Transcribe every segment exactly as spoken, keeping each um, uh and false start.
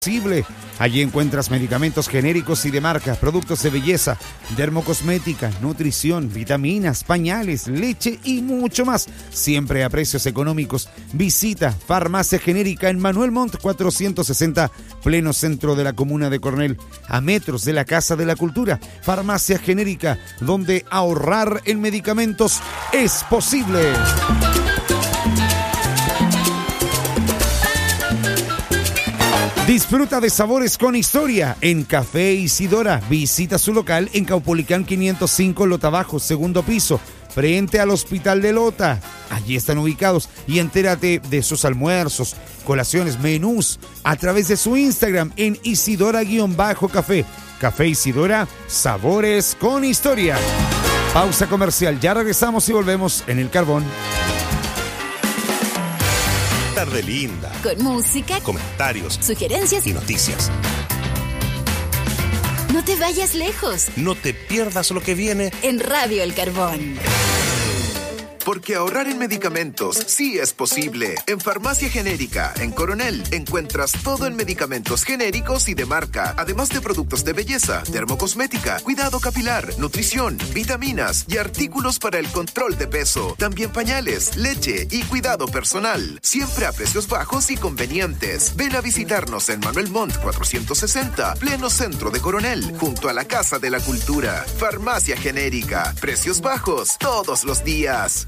Allí encuentras medicamentos genéricos y de marca, productos de belleza, dermocosmética, nutrición, vitaminas, pañales, leche y mucho más. Siempre a precios económicos. Visita Farmacia Genérica en Manuel Montt cuatrocientos sesenta, pleno centro de la comuna de Coronel, a metros de la Casa de la Cultura. Farmacia Genérica, donde ahorrar en medicamentos es posible. Disfruta de sabores con historia en Café Isidora. Visita su local en Caupolicán quinientos cinco, Lota Bajo, segundo piso, frente al Hospital de Lota. Allí están ubicados y entérate de sus almuerzos, colaciones, menús a través de su Instagram en Isidora-Café. Café Isidora, sabores con historia. Pausa comercial, ya regresamos y volvemos en El Carbón. Tarde linda. Con música, comentarios, sugerencias y noticias. No te vayas lejos. No te pierdas lo que viene en Radio El Carbón. Porque ahorrar en medicamentos sí es posible. En Farmacia Genérica, en Coronel, encuentras todo en medicamentos genéricos y de marca, además de productos de belleza, dermocosmética, cuidado capilar, nutrición, vitaminas y artículos para el control de peso. También pañales, leche y cuidado personal. Siempre a precios bajos y convenientes. Ven a visitarnos en Manuel Montt cuatrocientos sesenta, pleno centro de Coronel, junto a la Casa de la Cultura. Farmacia Genérica. Precios bajos todos los días.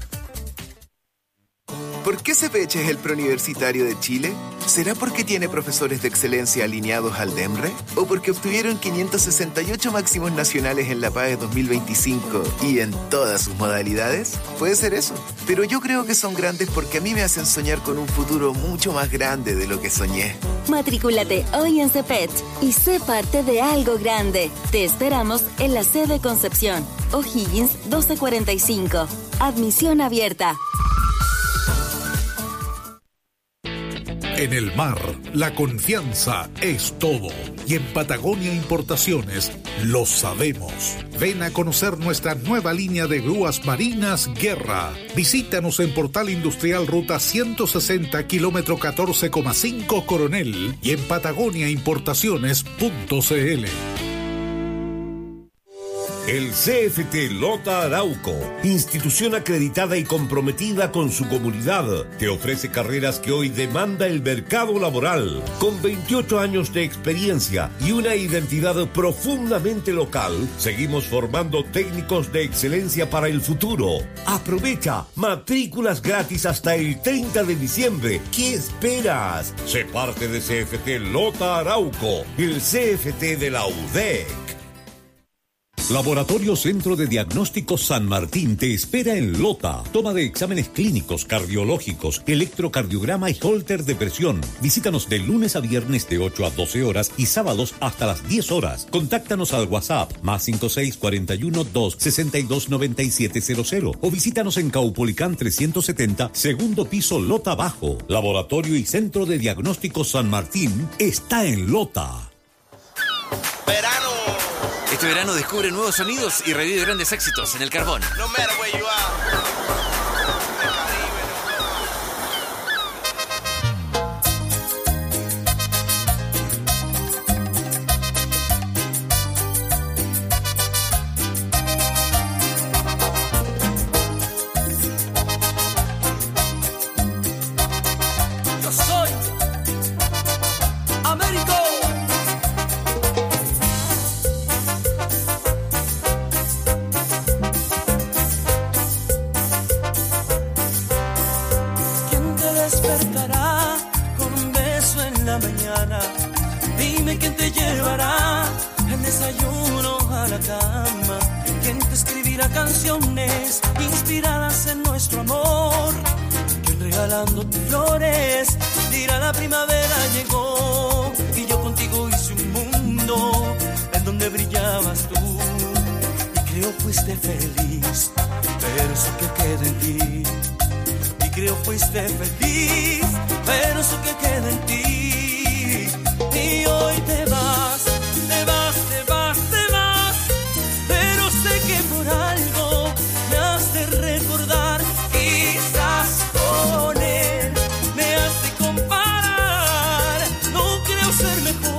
¿Por qué C P H es el preuniversitario de Chile? ¿Será porque tiene profesores de excelencia alineados al DEMRE? ¿O porque obtuvieron quinientos sesenta y ocho máximos nacionales en la PAE dos mil veinticinco y en todas sus modalidades? Puede ser eso. Pero yo creo que son grandes porque a mí me hacen soñar con un futuro mucho más grande de lo que soñé. Matrículate hoy en C P H y sé parte de algo grande. Te esperamos en la sede Concepción, O'Higgins doce cuarenta y cinco. Admisión abierta. En el mar, la confianza es todo. Y en Patagonia Importaciones lo sabemos. Ven a conocer nuestra nueva línea de grúas marinas Guerra. Visítanos en Portal Industrial Ruta ciento sesenta, kilómetro catorce coma cinco Coronel y en patagonia importaciones punto c l. El C F T Lota Arauco, institución acreditada y comprometida con su comunidad, te ofrece carreras que hoy demanda el mercado laboral. Con veintiocho años de experiencia y una identidad profundamente local, seguimos formando técnicos de excelencia para el futuro. Aprovecha, matrículas gratis hasta el treinta de diciembre. ¿Qué esperas? Sé parte de C F T Lota Arauco, el C F T de la U D E C. Laboratorio Centro de Diagnóstico San Martín te espera en Lota. Toma de exámenes clínicos, cardiológicos, electrocardiograma y holter de presión. Visítanos de lunes a viernes de ocho a doce horas y sábados hasta las diez horas. Contáctanos al WhatsApp más cinco seis cuatro uno dos seis dos nueve siete cero cero o visítanos en Caupolicán trescientos setenta, segundo piso Lota Bajo. Laboratorio y Centro de Diagnóstico San Martín está en Lota. Verano. Este verano descubre nuevos sonidos y revive grandes éxitos en El Carbón. No matter where you are. Yo soy Américo. Despertará con un beso en la mañana. Dime quién te llevará el desayuno a la cama. Quién te escribirá canciones inspiradas en nuestro amor. Quién regalándote flores dirá la primavera llegó. Y yo contigo hice un mundo en donde brillabas tú. Y creo fuiste feliz, pero eso que queda en ti. Creo fuiste feliz, pero eso que queda en ti. Y hoy te vas, te vas, te vas, te vas. Pero sé que por algo me has de recordar. Quizás con él me has de comparar. No creo ser mejor.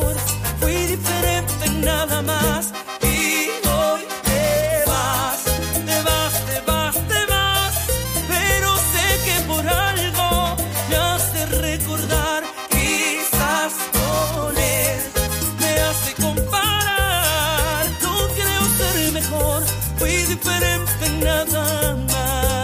nada más. Y hoy te vas, te vas, te vas, te vas. Pero sé que por algo me hace recordar. Quizás con él me hace comparar. No creo ser mejor, fui diferente en nada más.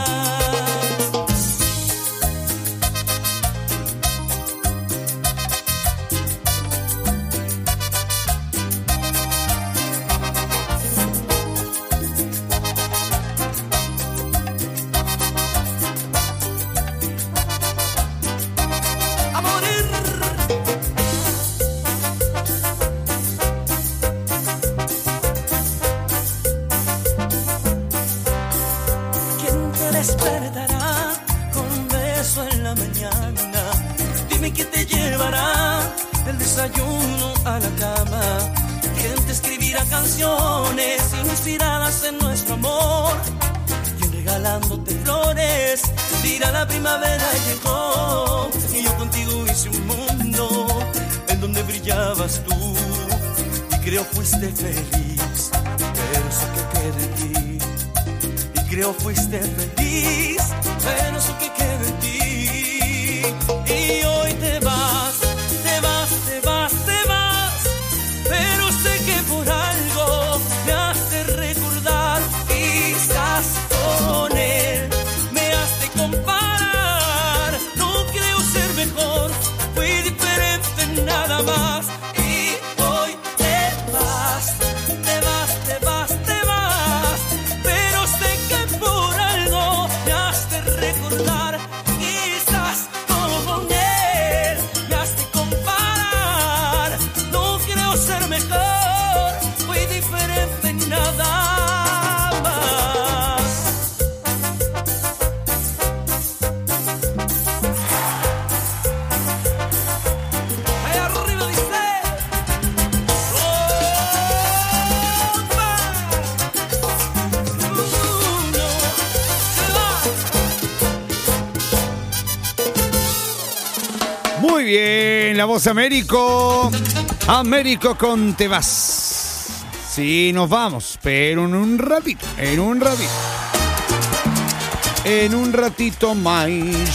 Despertará con un beso en la mañana. Dime quién te llevará del desayuno a la cama. Quién te escribirá canciones inspiradas en nuestro amor. Quién regalándote flores dirá la primavera llegó. Y yo contigo hice un mundo en donde brillabas tú. Y creo fuiste feliz, pero eso que quede en ti. Creo fuiste feliz, pero eso que queda en ti. Y hoy te vas, te vas, te vas, te vas. Pero sé que por algo me hace recordar. Quizás con él me hace comparar. No creo ser mejor, fui diferente en nada más. Y hoy te vas, te vas, te vas, te vas. Pero sé que por algo me hace recordar. Quizás con él me hace comparar. No creo ser mejor, fui diferente en nada más. Ahí arriba dice Muy bien, la voz Américo. Américo con Te vas. Sí, nos vamos, pero en un ratito, en un ratito. En un ratito más.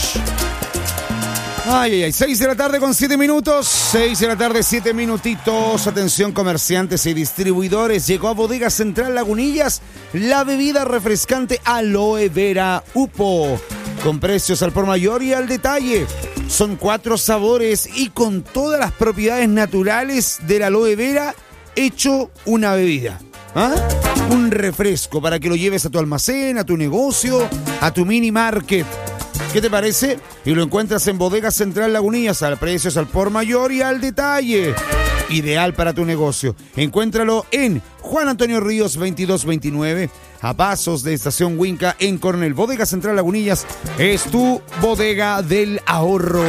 Ay, ay, ay, seis de la tarde con siete minutos, seis de la tarde, siete minutitos. Atención comerciantes y distribuidores, llegó a Bodega Central Lagunillas la bebida refrescante Aloe Vera Upo, con precios al por mayor y al detalle. Son cuatro sabores y con todas las propiedades naturales del aloe vera hecho una bebida. ¿Ah? Un refresco para que lo lleves a tu almacén, a tu negocio, a tu mini market. ¿Qué te parece? Y lo encuentras en Bodega Central Lagunillas al precios al por mayor y al detalle. Ideal para tu negocio. Encuéntralo en Juan Antonio Ríos veintidós veintinueve, a pasos de Estación Huinca en Coronel. Bodega Central Lagunillas es tu bodega del ahorro.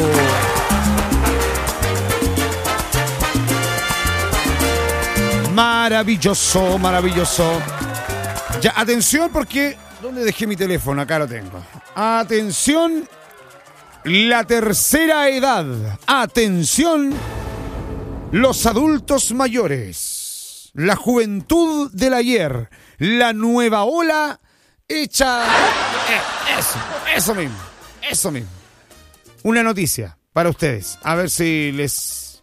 Maravilloso, maravilloso. Ya, atención porque... ¿Dónde dejé mi teléfono? Acá lo tengo. Atención, la tercera edad. Atención, los adultos mayores. La juventud del ayer. La nueva ola hecha... Eh, eso, eso mismo, eso mismo. Una noticia para ustedes. A ver si les...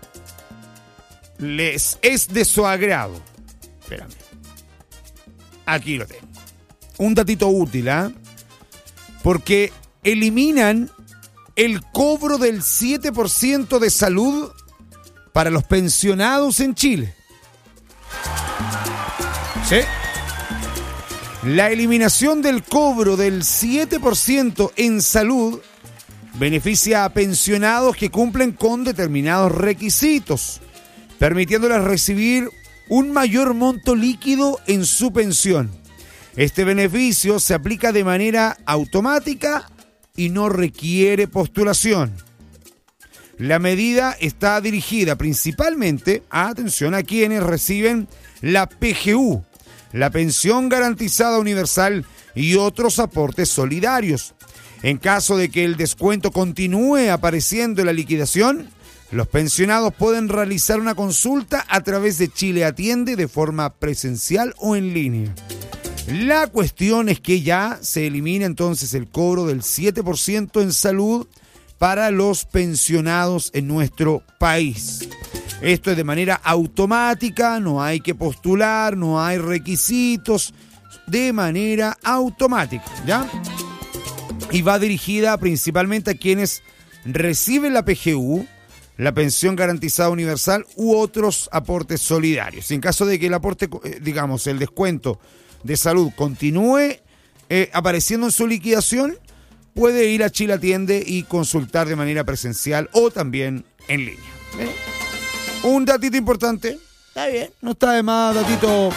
Les es de su agrado. Espérame. Aquí lo tengo. Un datito útil, ¿ah? ¿eh? Porque eliminan el cobro del siete por ciento de salud para los pensionados en Chile. ¿Sí? La eliminación del cobro del siete por ciento en salud beneficia a pensionados que cumplen con determinados requisitos, permitiéndoles recibir un mayor monto líquido en su pensión. Este beneficio se aplica de manera automática y no requiere postulación. La medida está dirigida principalmente, atención, a quienes reciben la P G U, la Pensión Garantizada Universal y otros aportes solidarios. En caso de que el descuento continúe apareciendo en la liquidación, Los pensionados pueden realizar una consulta a través de Chile Atiende de forma presencial o en línea. La cuestión es que ya se elimina entonces el cobro del siete por ciento en salud para los pensionados en nuestro país. Esto es de manera automática, no hay que postular, no hay requisitos, de manera automática, ¿ya? Y va dirigida principalmente a quienes reciben la P G U, la pensión garantizada universal u otros aportes solidarios. En caso de que el aporte, digamos, el descuento de salud continúe eh, apareciendo en su liquidación, puede ir a Chile Atiende y consultar de manera presencial o también en línea. ¿Eh? Un datito importante. Está bien, no está de más, datito.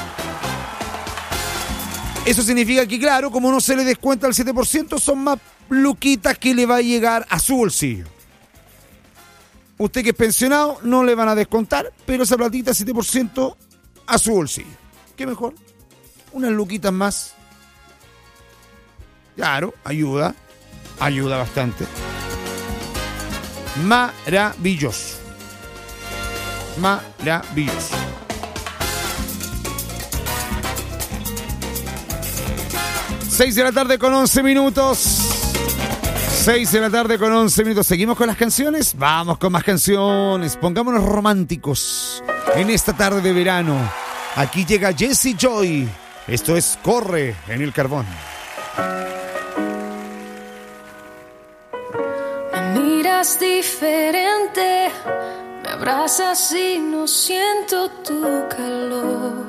Eso significa que, claro, como no se le descuenta el siete por ciento, son más luquitas que le va a llegar a su bolsillo. Usted que es pensionado, no le van a descontar, pero esa platita, siete por ciento, a su bolsillo. ¿Qué mejor? Unas luquitas más. Claro, ayuda. Ayuda bastante. Maravilloso. Maravilloso. seis de la tarde con once minutos. seis de la tarde con once minutos. ¿Seguimos con las canciones? Vamos con más canciones. Pongámonos románticos en esta tarde de verano. Aquí llega Jessie Joy. Esto es Corre en el Carbón. Me miras diferente, me abrazas y no siento tu calor.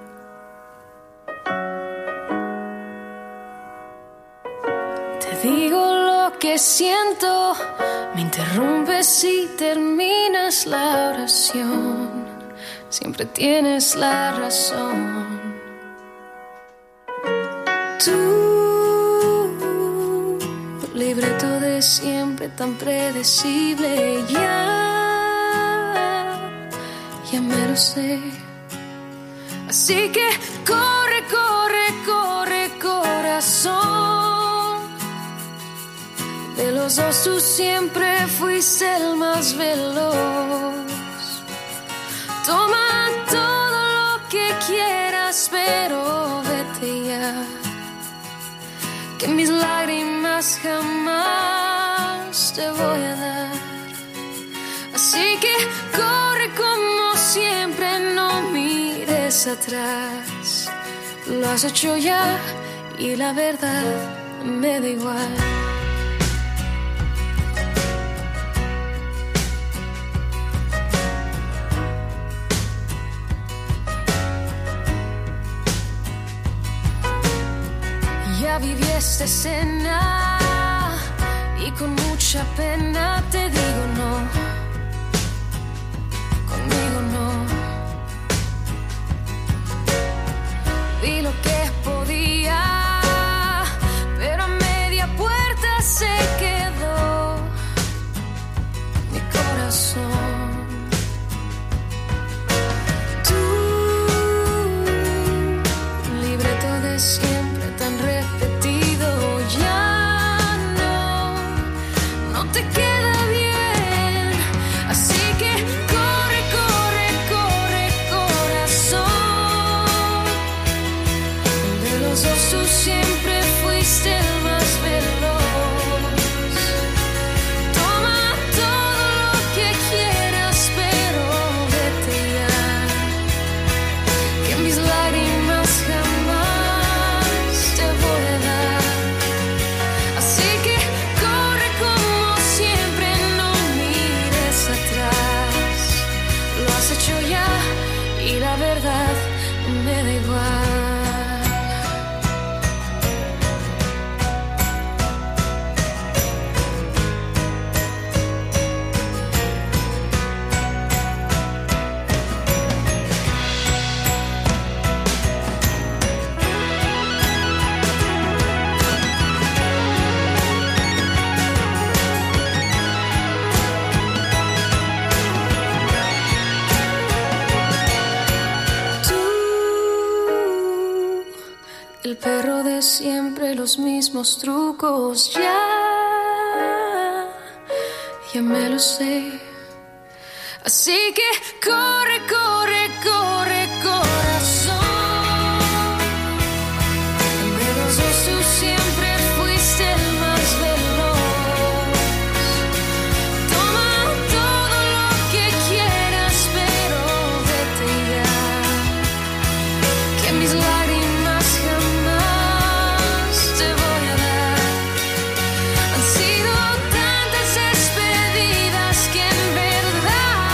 Te digo lo que siento, me interrumpes y terminas la oración. Siempre tienes la razón. Tú, libreto de siempre tan predecible, ya, ya me lo sé. Así que corre, corre, corre, corazón. De los dos tú siempre fuiste el más veloz. Toma todo lo que quieras, pero vete ya. Que mis lágrimas jamás te voy a dar. Así que corre como siempre, no mires atrás. Lo has hecho ya y la verdad me da igual. Ya viví esta escena y con mucha pena te digo no, conmigo no. Vi lo que podía, pero a media puerta se quedó mi corazón. Tú, libreto de siempre tan repetido, ya no, no te queda bien. Así que corre, corre, corre, corazón. De los dos tú siempre fuiste el más veloz. Toma todo lo que quieras, pero vete ya. Que mis lágrimas jamás te voy a dar. Así que corre como siempre, no mires atrás. Lo has hecho ya y la verdad me da igual. El perro de siempre, los mismos trucos, ya, ya me lo sé. Así que corre, corre, corre, corazón. De los dos tú siempre fuiste el más veloz. Toma todo lo que quieras, pero vete ya, que mis lágrimas jamás te voy a dar. Han sido tantas despedidas que en verdad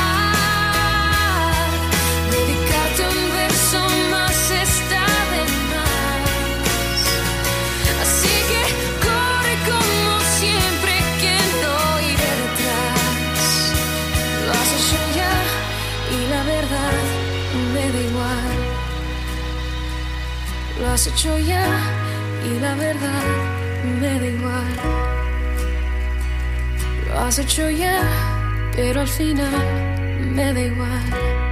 dedicarte un verso más está de más. Así que corre como siempre, que no iré detrás. Lo has hecho ya y la verdad me da igual. Lo has hecho ya y la verdad me da igual. Lo has hecho ya, pero al final me da igual.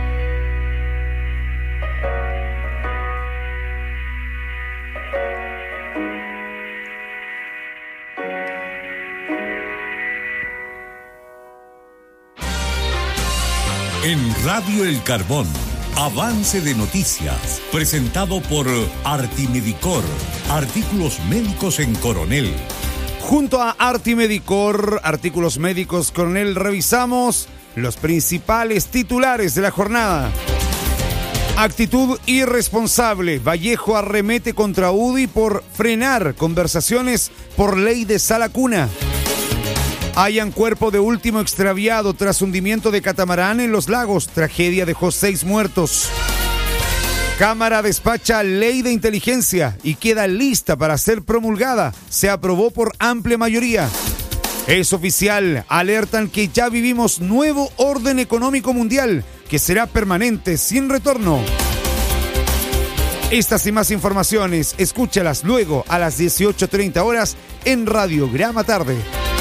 En Radio El Carbón, avance de noticias, presentado por Artimedicor, artículos médicos en Coronel. Junto a Artimedicor, artículos médicos Coronel, revisamos los principales titulares de la jornada. Actitud irresponsable. Vallejo arremete contra U D I por frenar conversaciones por ley de sala cuna. Hallan cuerpo de último extraviado tras hundimiento de catamarán en los lagos. Tragedia dejó seis muertos. Cámara despacha ley de inteligencia y queda lista para ser promulgada. Se aprobó por amplia mayoría. Es oficial, alertan que ya vivimos nuevo orden económico mundial que será permanente, sin retorno. Estas y más informaciones, escúchalas luego a las dieciocho treinta horas en Radiograma Tarde.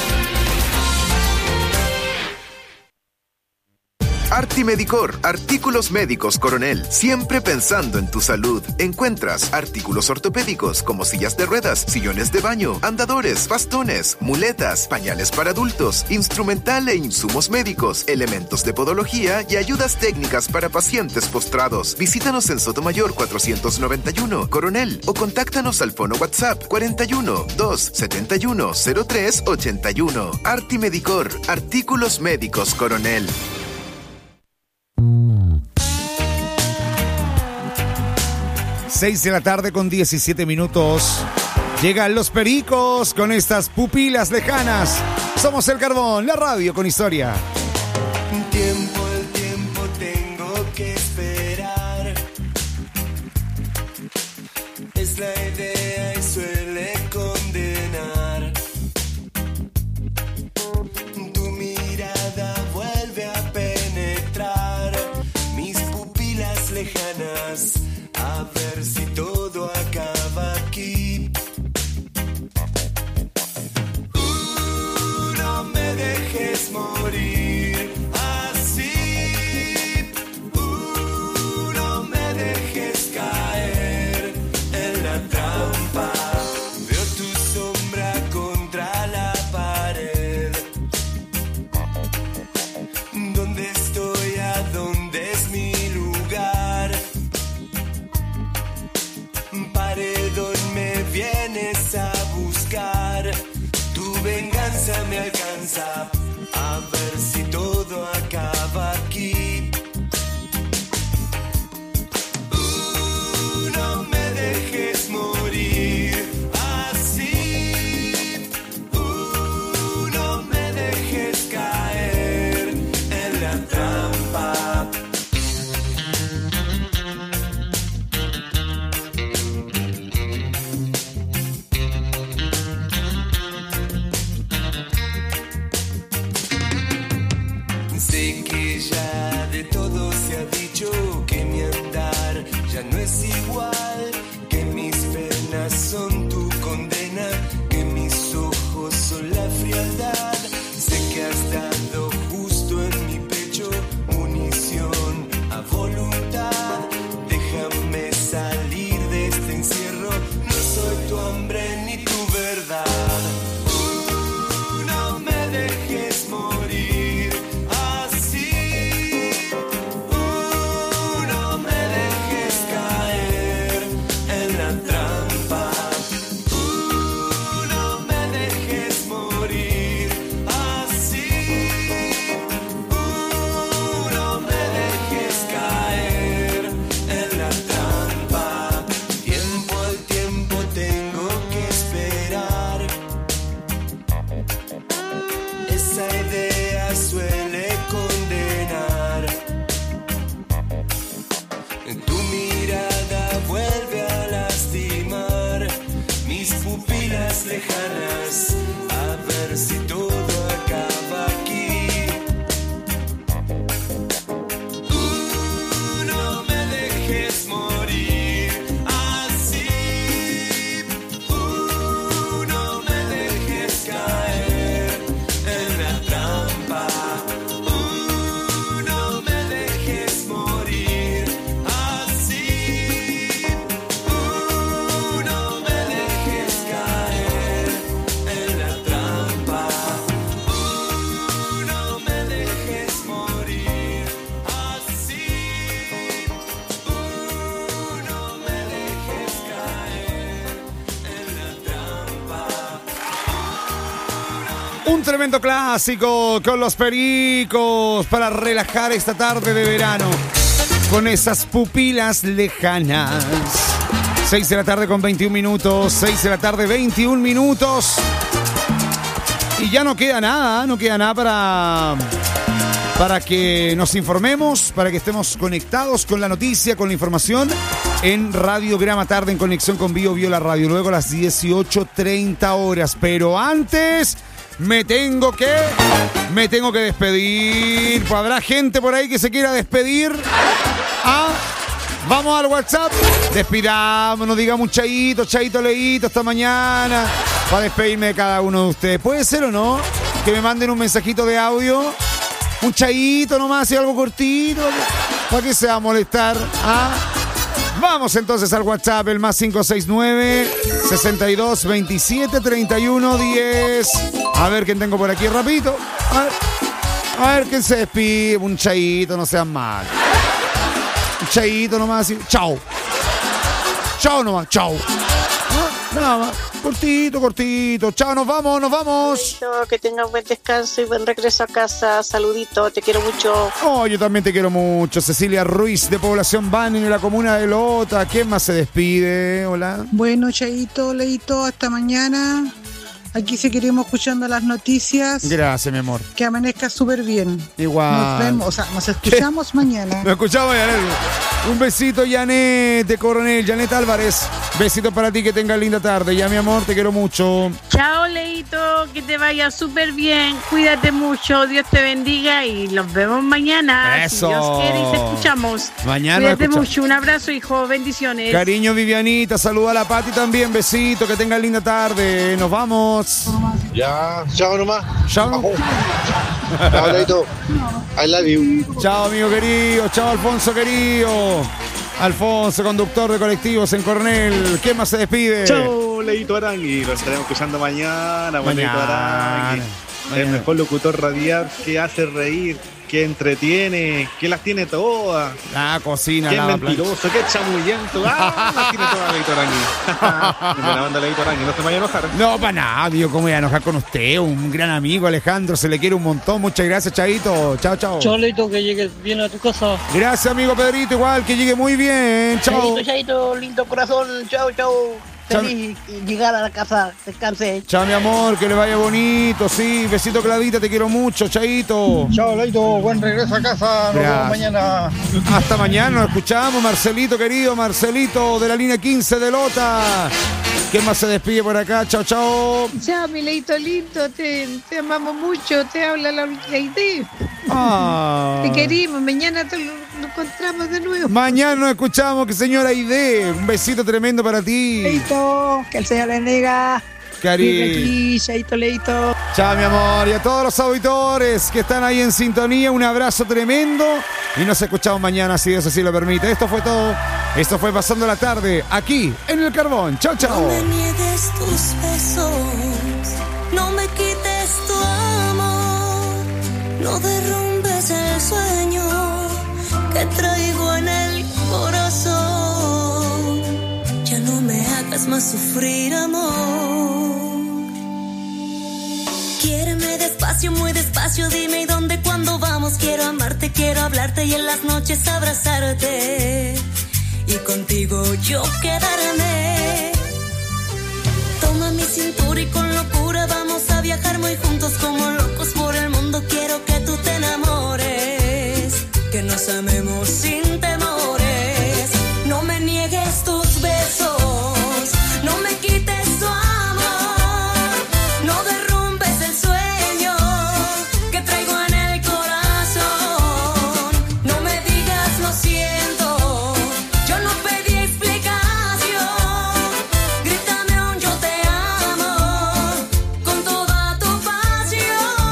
Artimedicor, artículos médicos Coronel, siempre pensando en tu salud. Encuentras artículos ortopédicos como sillas de ruedas, sillones de baño, andadores, bastones, muletas, pañales para adultos, instrumental e insumos médicos, elementos de podología y ayudas técnicas para pacientes postrados. Visítanos en Sotomayor cuatrocientos noventa y uno, Coronel, o contáctanos al fono WhatsApp cuarenta y uno, doscientos setenta y uno, cero tres ochenta y uno. Artimedicor, artículos médicos Coronel. seis de la tarde con diecisiete minutos. Llegan los pericos con estas pupilas lejanas. Somos El Carbón, la radio con historia. Un tiempo, el tiempo tengo que esperar. Es la idea y suele condenar. Tu mirada vuelve a penetrar mis pupilas lejanas. A ver si todo acaba aquí. Uh, no me dejes morir así. Uh, no me dejes caer en la trampa. Veo tu sombra contra la pared. ¿Dónde estoy? ¿A dónde es mi lugar? Paredón, me vienes a buscar. Tu venganza me alcanza. A ver si todo acaba aquí. Uh, no me dejes morir así. Uh, no me dejes caer en la trampa. Sé que ya de todo se ha dicho, que mi andar ya no es igual, que mis penas son tu condena, que mis ojos son la frialdad. Sé que has dado justo en mi pecho munición a voluntad. Déjame salir de este encierro, no soy tu hambre ni tu verdad. Uh, no me dejes morir así. Un tremendo clásico con los Pericos para relajar esta tarde de verano con esas pupilas lejanas. seis de la tarde con veintiún minutos, seis de la tarde veintiún minutos. Y ya no queda nada, no queda nada para, para que nos informemos, para que estemos conectados con la noticia, con la información en Radiograma Tarde en conexión con Bio Bio la Radio. Luego a las dieciocho treinta horas. Pero antes me tengo que, me tengo que despedir. Pues habrá gente por ahí que se quiera despedir. Ah, vamos al WhatsApp. Despidámonos, digamos un chaito, chaito, leíto esta mañana. Para despedirme de cada uno de ustedes. ¿Puede ser o no? Que me manden un mensajito de audio. Un chaito nomás, y algo cortito. ¿Para qué se va a molestar? ¿Ah? Vamos entonces al WhatsApp, el más cinco seis nueve, sesenta y dos, veintisiete, treinta y uno, diez. A ver quién tengo por aquí, rapidito. A ver, a ver quién se despide. Un chaito, no sean mal. Un chaito nomás, así. Chao. Chao nomás, chao. Ah, nada más. Cortito, cortito. Chao, nos vamos, nos vamos. Que tengas buen descanso y buen regreso a casa. Saludito, te quiero mucho. Oh, yo también te quiero mucho. Cecilia Ruiz, de Población Bani, en la comuna de Lota. ¿Quién más se despide? Hola. Bueno, Chaito, Leito, hasta mañana. Aquí seguiremos escuchando las noticias. Gracias, mi amor. Que amanezca súper bien. Igual. Nos vemos, o sea, nos escuchamos ¿Qué? mañana. Nos escuchamos, Janet. Un besito, Janet, de Coronel, Janet Álvarez. Besito para ti, que tengas linda tarde. Ya, mi amor, te quiero mucho. Chao, Leito, que te vaya súper bien. Cuídate mucho, Dios te bendiga y los vemos mañana. Eso. Si Dios quiere y te escuchamos. Mañana. Cuídate mucho, un abrazo, hijo, bendiciones. Cariño, Vivianita, saluda a la Pati también. Besito, que tengas linda tarde. Nos vamos. Ya, chao nomás. Chao. Chao, Leito. I love you. Chao, amigo querido. Chao, Alfonso querido. Alfonso, conductor de colectivos en Coronel. ¿Quién más se despide? Chao, Leito Arangui. Lo estaremos escuchando mañana. Mañana. Leito Arangui. El mejor locutor radial que hace reír, que entretiene, que las tiene todas. Ah, cocina. Qué mentiroso, qué chamullento. Ah, las tiene todas, Leito Arangui. Me la manda Leito Arangui, no se me vaya a enojar. No, para nada, amigo, ¿cómo voy a enojar con usted? Un gran amigo, Alejandro, se le quiere un montón. Muchas gracias, Chaito. Chao, chao. Chao, Leito, que llegues bien a tu casa. Gracias, amigo Pedrito, igual, que llegue muy bien. Chao. Chaito, Chaito, lindo corazón. Chao, chao. Feliz llegar a la casa, descanse. Chao, mi amor, que le vaya bonito, sí. Besito, Cladita, te quiero mucho, Chaito. Chao, Leito, buen regreso a casa. Nos vemos mañana. Hasta mañana, nos escuchamos, Marcelito, querido, Marcelito, de la línea quince de Lota. ¿Quién más se despide por acá? Chao, chao. Chao, mi Leito lindo, te, te amamos mucho, te habla la idea. Ah. Te queremos, mañana te lo, lo encontramos de nuevo. Mañana nos escuchamos, que señora Aide. Un besito tremendo para ti. Leito, que el Señor le bendiga. Cari. Chaito, Leito. Chao, mi amor. Y a todos los auditores que están ahí en sintonía, un abrazo tremendo. Y nos escuchamos mañana, si Dios así lo permite. Esto fue todo. Esto fue Pasando la Tarde, aquí en El Carbón. Chao, chao. No me niegues tus besos, no me quites tu amor, no derrumbes el sueño que traigo en el corazón. Ya no me hagas más sufrir, amor. Quiéreme despacio, muy despacio, dime y dónde, cuándo vamos. Quiero amarte, quiero hablarte y en las noches abrazarte. Y contigo yo quedarme. Toma mi cintura y con locura vamos a viajar muy juntos como locos por el mundo. Quiero que tú te enamores, que nos amemos sin temores. No me niegues tus besos, no me quites tu amor, no derrumbes el sueño que traigo en el corazón. No me digas lo siento, yo no pedí explicación. Grítame un yo te amo con toda tu pasión.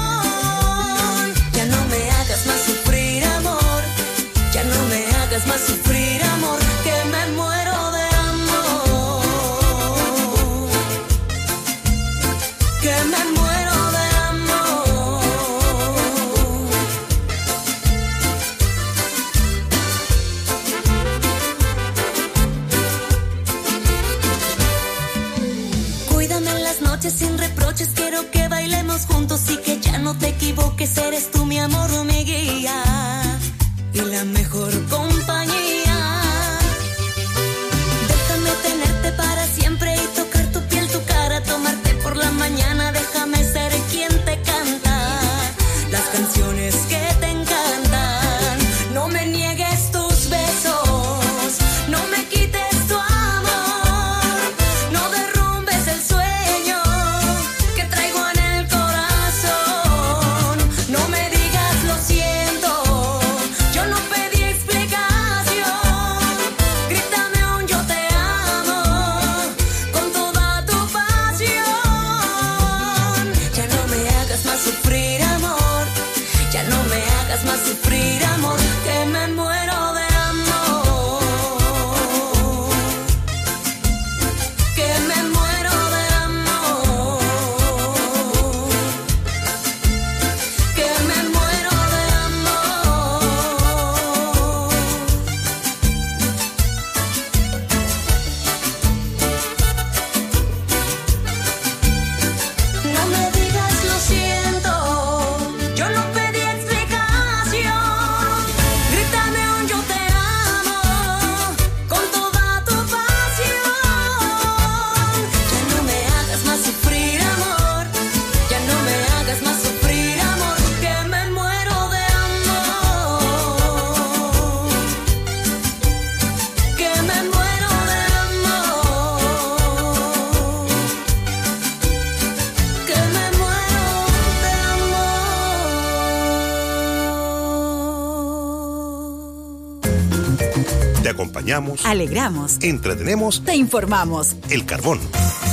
Ya no me hagas más sufrir, amor. Ya no me hagas más sufrir, amor, que me muero de amor. Que me muero de amor. Cuídame en las noches sin reproches, quiero que bailemos juntos y mi amor, mi guía y la mejor compañía. Déjame tenerte para siempre y tocar tu piel, tu cara, tomarte por la mañana. Déjame ser quien te canta las canciones que te encantan. No me niegues tus besos, no me quites tu amor, no derrumbes el sueño que traigo en el corazón. No me digas lo siento, yo no pedí explicación. Grítame un yo te amo con toda tu pasión. Ya no me hagas más sufrir, amor, ya no me hagas más sufrir, amor, que me muero de amor, que me muero de amor, que me muero de amor. No me digas lo siento, yo no pedí explicación. Grítame un yo te amo con toda tu pasión. Ya no me hagas más sufrir, amor, ya no me hagas más sufrir, amor, que me muero de amor, que me muero de amor, que me muero de Te acompañamos, Alegramos. entretenemos, Te informamos. El Carbón.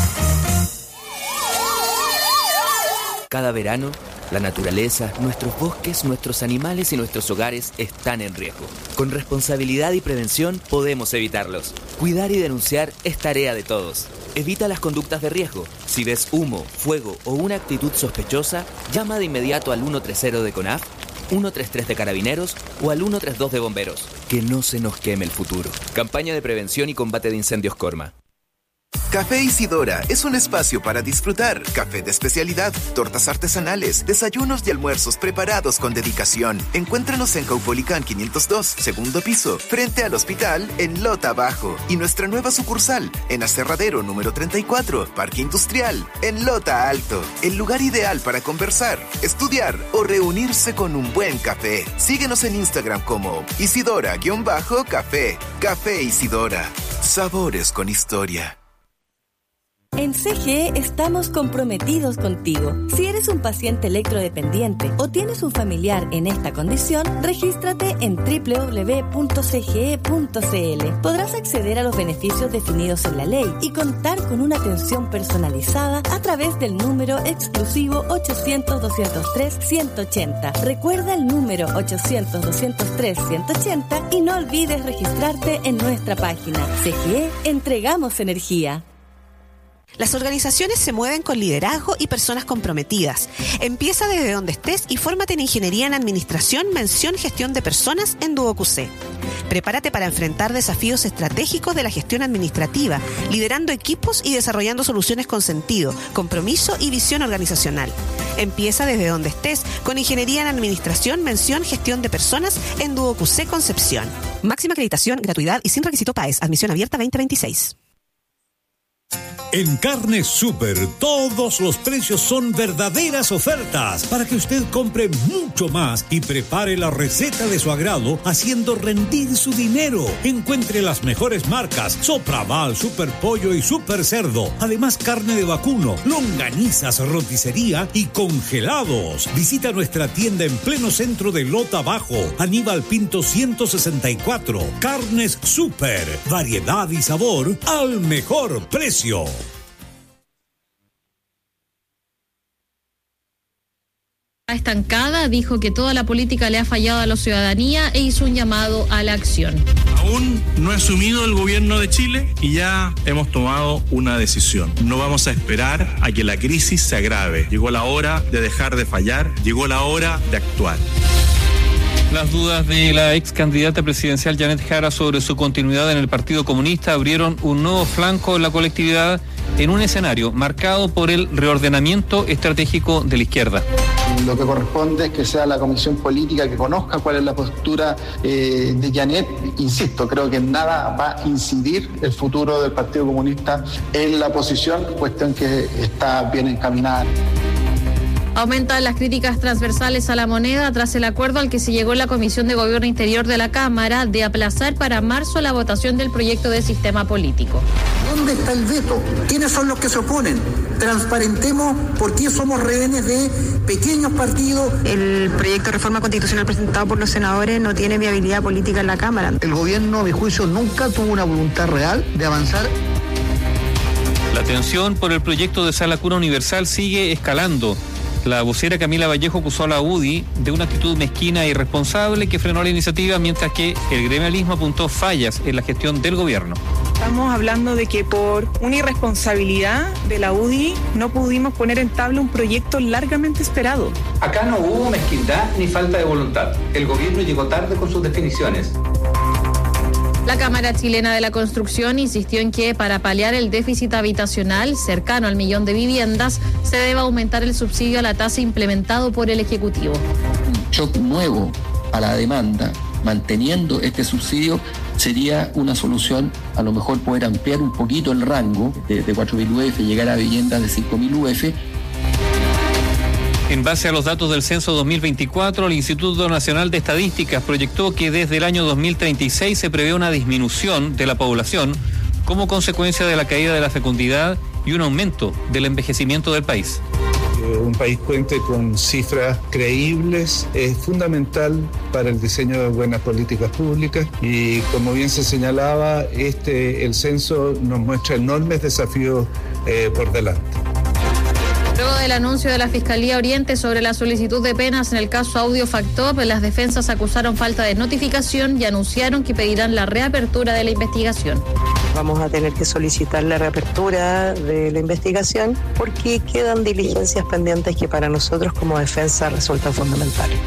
Cada verano, la naturaleza, nuestros bosques, nuestros animales y nuestros hogares están en riesgo. Con responsabilidad y prevención podemos evitarlos. Cuidar y denunciar es tarea de todos. Evita las conductas de riesgo. Si ves humo, fuego o una actitud sospechosa, llama de inmediato al ciento treinta de CONAF, ciento treinta y tres de Carabineros o al ciento treinta y dos de Bomberos. Que no se nos queme el futuro. Campaña de prevención y combate de incendios Corma. Café Isidora es un espacio para disfrutar. Café de especialidad, tortas artesanales, desayunos y almuerzos preparados con dedicación. Encuéntranos en Caupolicán quinientos dos, segundo piso, frente al hospital en Lota Bajo. Y nuestra nueva sucursal en Aserradero número treinta y cuatro, Parque Industrial, en Lota Alto. El lugar ideal para conversar, estudiar o reunirse con un buen café. Síguenos en Instagram como Isidora-Café. Café Isidora. Sabores con historia. En C G E estamos comprometidos contigo. Si eres un paciente electrodependiente o tienes un familiar en esta condición, regístrate en doble u doble u doble u punto c g e punto c l. Podrás acceder a los beneficios definidos en la ley y contar con una atención personalizada a través del número exclusivo ochocientos, doscientos tres, ciento ochenta. Recuerda el número ochocientos, doscientos tres, ciento ochenta y no olvides registrarte en nuestra página. C G E, entregamos energía. Las organizaciones se mueven con liderazgo y personas comprometidas. Empieza desde donde estés y fórmate en Ingeniería en Administración, mención Gestión de Personas en Duoc U C. Prepárate para enfrentar desafíos estratégicos de la gestión administrativa, liderando equipos y desarrollando soluciones con sentido, compromiso y visión organizacional. Empieza desde donde estés con Ingeniería en Administración, mención Gestión de Personas en Duoc U C Concepción. Máxima acreditación, gratuidad y sin requisito PAES. Admisión abierta veinte veintiséis. En Carnes Super, todos los precios son verdaderas ofertas para que usted compre mucho más y prepare la receta de su agrado haciendo rendir su dinero. Encuentre las mejores marcas: Sopraval, Super Pollo y Super Cerdo. Además, carne de vacuno, longanizas, roticería y congelados. Visita nuestra tienda en pleno centro de Lota Bajo, Aníbal Pinto ciento sesenta y cuatro. Carnes Super, variedad y sabor al mejor precio. Estancada, dijo que toda la política le ha fallado a la ciudadanía e hizo un llamado a la acción. Aún no ha asumido el gobierno de Chile y ya hemos tomado una decisión. No vamos a esperar a que la crisis se agrave. Llegó la hora de dejar de fallar, llegó la hora de actuar. Las dudas de la ex candidata presidencial Janet Jara sobre su continuidad en el Partido Comunista abrieron un nuevo flanco en la colectividad en un escenario marcado por el reordenamiento estratégico de la izquierda. Lo que corresponde es que sea la comisión política que conozca cuál es la postura eh, de Janet. Insisto, creo que en nada va a incidir el futuro del Partido Comunista en la posición, cuestión que está bien encaminada. Aumentan las críticas transversales a la moneda tras el acuerdo al que se llegó en la Comisión de Gobierno Interior de la Cámara de aplazar para marzo la votación del proyecto de sistema político. ¿Dónde está el veto? ¿Quiénes son los que se oponen? Transparentemos por qué somos rehenes de pequeños partidos. El proyecto de reforma constitucional presentado por los senadores no tiene viabilidad política en la Cámara. El gobierno, a mi juicio, nunca tuvo una voluntad real de avanzar. La tensión por el proyecto de sala cuna universal sigue escalando. La vocera Camila Vallejo acusó a la U D I de una actitud mezquina e irresponsable que frenó la iniciativa, mientras que el gremialismo apuntó fallas en la gestión del gobierno. Estamos hablando de que por una irresponsabilidad de la U D I no pudimos poner en tabla un proyecto largamente esperado. Acá no hubo mezquindad ni falta de voluntad. El gobierno llegó tarde con sus definiciones. La Cámara Chilena de la Construcción insistió en que para paliar el déficit habitacional cercano al millón de viviendas se debe aumentar el subsidio a la tasa implementado por el Ejecutivo. Un shock nuevo a la demanda, manteniendo este subsidio, sería una solución, a lo mejor poder ampliar un poquito el rango de, de cuatro mil U F, llegar a viviendas de cinco mil U F. En base a los datos del censo dos mil veinticuatro, el Instituto Nacional de Estadísticas proyectó que desde el año dos mil treinta y seis se prevé una disminución de la población como consecuencia de la caída de la fecundidad y un aumento del envejecimiento del país. Que un país cuente con cifras creíbles es fundamental para el diseño de buenas políticas públicas y, como bien se señalaba, este el censo nos muestra enormes desafíos eh, por delante. Luego del anuncio de la Fiscalía Oriente sobre la solicitud de penas en el caso Audio Factop, las defensas acusaron falta de notificación y anunciaron que pedirán la reapertura de la investigación. Vamos a tener que solicitar la reapertura de la investigación porque quedan diligencias pendientes que para nosotros como defensa resultan fundamentales.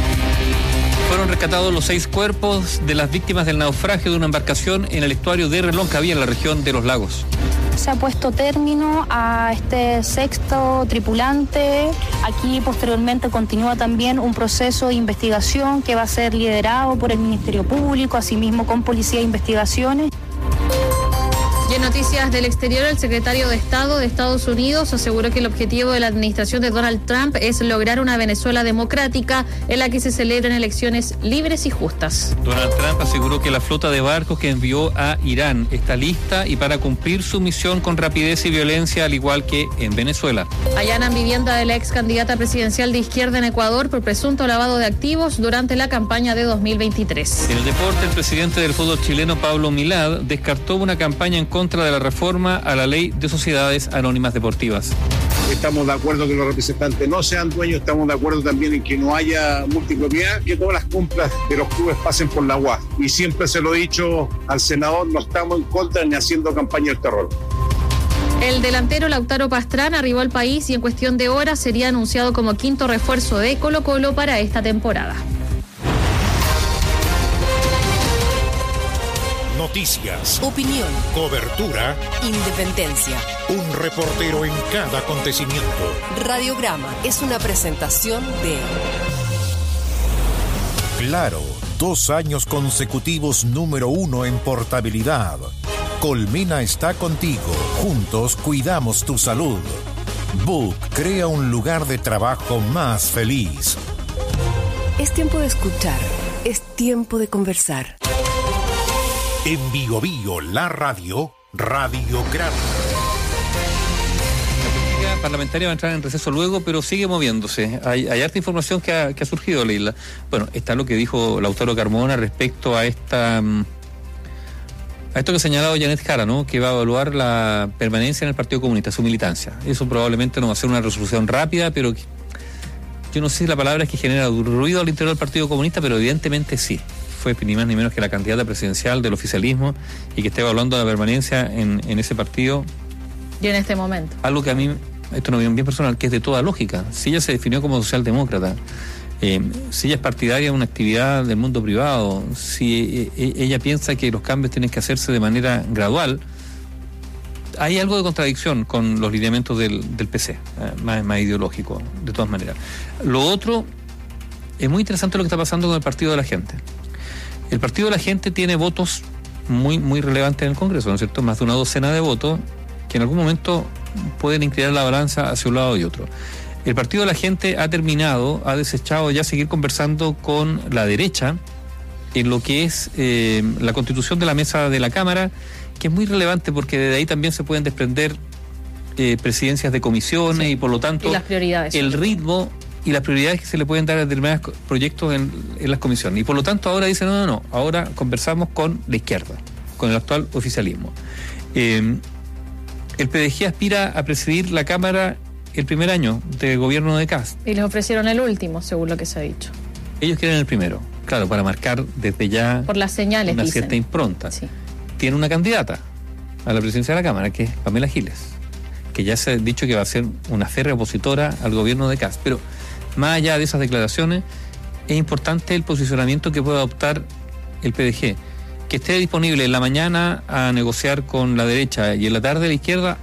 Fueron rescatados los seis cuerpos de las víctimas del naufragio de una embarcación en el estuario de Reloncaví, en la región de Los Lagos. Se ha puesto término a este sexto tripulante. Aquí posteriormente continúa también un proceso de investigación que va a ser liderado por el Ministerio Público, asimismo con Policía de Investigaciones. Y en noticias del exterior, el secretario de Estado de Estados Unidos aseguró que el objetivo de la administración de Donald Trump es lograr una Venezuela democrática en la que se celebren elecciones libres y justas. Donald Trump aseguró que la flota de barcos que envió a Irán está lista y para cumplir su misión con rapidez y violencia, al igual que en Venezuela. Allanan vivienda de la ex candidata presidencial de izquierda en Ecuador por presunto lavado de activos durante la campaña de dos mil veintitrés. En el deporte, el presidente del fútbol chileno, Pablo Milad, descartó una campaña en contra de la reforma a la ley de sociedades anónimas deportivas. Estamos de acuerdo que los representantes no sean dueños, estamos de acuerdo también en que no haya multipropiedad, que todas las compras de los clubes pasen por la U A S. Y siempre se lo he dicho al senador, no estamos en contra ni haciendo campaña del terror. El delantero Lautaro Pastrana arribó al país y en cuestión de horas sería anunciado como quinto refuerzo de Colo-Colo para esta temporada. Noticias, opinión, cobertura, independencia. Un reportero en cada acontecimiento. Radiograma es una presentación de Claro, dos años consecutivos número uno en portabilidad. Colmena está contigo. Juntos cuidamos tu salud. Book crea un lugar de trabajo más feliz. Es tiempo de escuchar. Es tiempo de conversar. En Bio Bio, la radio, Radiograma. La política parlamentaria va a entrar en receso luego, pero sigue moviéndose. Hay, hay harta información que ha, que ha surgido, Leila. Bueno, está lo que dijo Lautaro Carmona respecto a esta a esto que ha señalado Janet Jara, ¿no? Que va a evaluar la permanencia en el Partido Comunista, su militancia. Eso probablemente no va a ser una resolución rápida, pero yo no sé si la palabra es que genera ruido al interior del Partido Comunista, pero evidentemente sí. Fue ni más ni menos que la candidata presidencial del oficialismo y que está evaluando la permanencia en, en ese partido. Y en este momento. Algo que a mí, esto no es bien personal, que es de toda lógica. Si ella se definió como socialdemócrata, Eh, si ella es partidaria de una actividad del mundo privado, si eh, ella piensa que los cambios tienen que hacerse de manera gradual, hay algo de contradicción con los lineamientos del, del P C, eh, más, más ideológico, de todas maneras. Lo otro, es muy interesante lo que está pasando con el Partido de la Gente. El Partido de la Gente tiene votos muy, muy relevantes en el Congreso, ¿no es cierto? Más de una docena de votos que en algún momento pueden inclinar la balanza hacia un lado y otro. El Partido de la Gente ha terminado, ha desechado ya seguir conversando con la derecha en lo que es eh, la constitución de la mesa de la Cámara, que es muy relevante porque de ahí también se pueden desprender eh, presidencias de comisiones, sí, y por lo tanto y las prioridades, el ritmo y las prioridades que se le pueden dar a determinados proyectos en, en las comisiones. Y por lo tanto ahora dicen, no, no, no, ahora conversamos con la izquierda, con el actual oficialismo. Eh, el P D G aspira a presidir la Cámara el primer año de gobierno de Kast. Y les ofrecieron el último, según lo que se ha dicho. Ellos quieren el primero, claro, para marcar desde ya por las señales, una dicen. cierta impronta. Sí. Tiene una candidata a la presidencia de la Cámara, que es Pamela Giles, que ya se ha dicho que va a ser una férrea opositora al gobierno de Kast. Pero más allá de esas declaraciones, es importante el posicionamiento que pueda adoptar el P D G, que esté disponible en la mañana a negociar con la derecha y en la tarde la izquierda,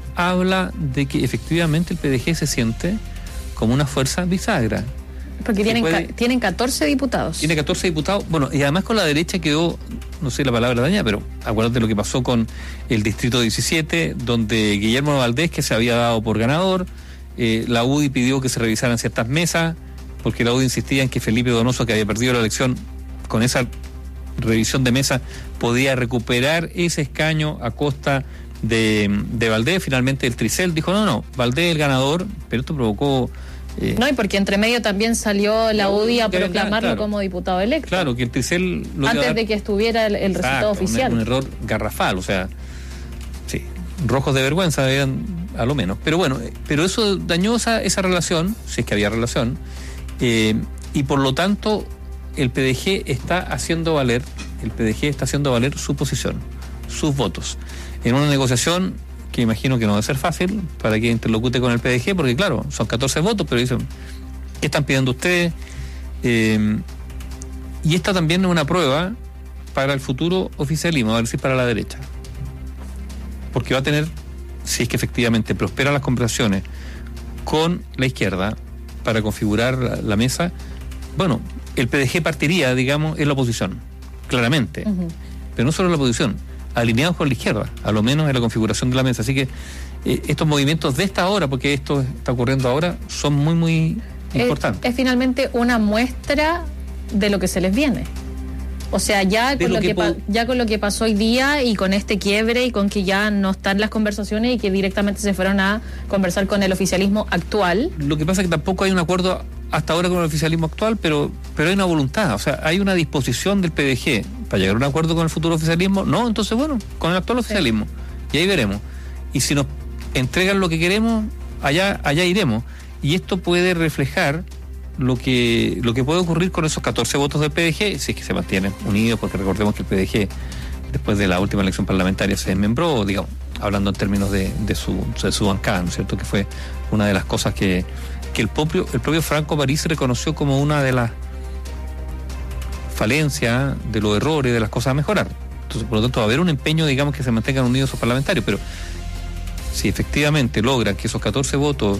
habla de que efectivamente el P D G se siente como una fuerza bisagra. Porque tienen, puede, ca- tienen catorce diputados. Tiene catorce diputados, bueno, y además con la derecha quedó, no sé la palabra daña, pero acuérdate lo que pasó con el Distrito diecisiete, donde Guillermo Valdés, que se había dado por ganador, eh, la U D I pidió que se revisaran ciertas mesas, porque la U D I insistía en que Felipe Donoso, que había perdido la elección, con esa revisión de mesa, podía recuperar ese escaño a costa de, de Valdés. Finalmente el Tricel dijo, no, no, Valdés el ganador, pero esto provocó... Eh, no, y porque entre medio también salió la U D I a proclamarlo claro, como diputado electo. Claro, que el Tricel... Lo antes dar, de que estuviera el, el exacto, resultado oficial. Un, un error garrafal, o sea, sí, rojos de vergüenza eran a lo menos. Pero bueno, pero eso dañó esa, esa relación, si es que había relación, eh, y por lo tanto el P D G está haciendo valer, el P D G está haciendo valer su posición, sus votos, en una negociación que imagino que no va a ser fácil para que interlocute con el P D G, porque claro, son catorce votos, pero dicen, ¿qué están pidiendo ustedes? Eh, y esta también es una prueba para el futuro oficialismo, a ver si para la derecha. Porque va a tener, si es que efectivamente prosperan las conversaciones con la izquierda para configurar la, la mesa, bueno, el P D G partiría, digamos, en la oposición, claramente. Uh-huh. Pero no solo en la oposición, alineados con la izquierda, a lo menos en la configuración de la mesa. Así que eh, estos movimientos de esta hora, porque esto está ocurriendo ahora, son muy, muy importantes. Es, es finalmente una muestra de lo que se les viene. O sea, ya con, lo que, po- ya con lo que pasó hoy día y con este quiebre y con que ya no están las conversaciones y que directamente se fueron a conversar con el oficialismo actual. Lo que pasa es que tampoco hay un acuerdo hasta ahora con el oficialismo actual, pero, pero hay una voluntad, o sea, hay una disposición del P D G para llegar a un acuerdo con el futuro oficialismo. No, entonces bueno, con el actual oficialismo. Sí. Y ahí veremos. Y si nos entregan lo que queremos, allá, allá iremos. Y esto puede reflejar lo que lo que puede ocurrir con esos catorce votos del P D G, si es que se mantienen unidos, porque recordemos que el P D G, después de la última elección parlamentaria, se desmembró, digamos, hablando en términos de, de, su, de su bancada, ¿no es cierto?, que fue una de las cosas que, que el propio el propio Franco París reconoció como una de las falencias, de los errores, de las cosas a mejorar. Entonces, por lo tanto, va a haber un empeño, digamos, que se mantengan unidos esos parlamentarios, pero si efectivamente logran que esos catorce votos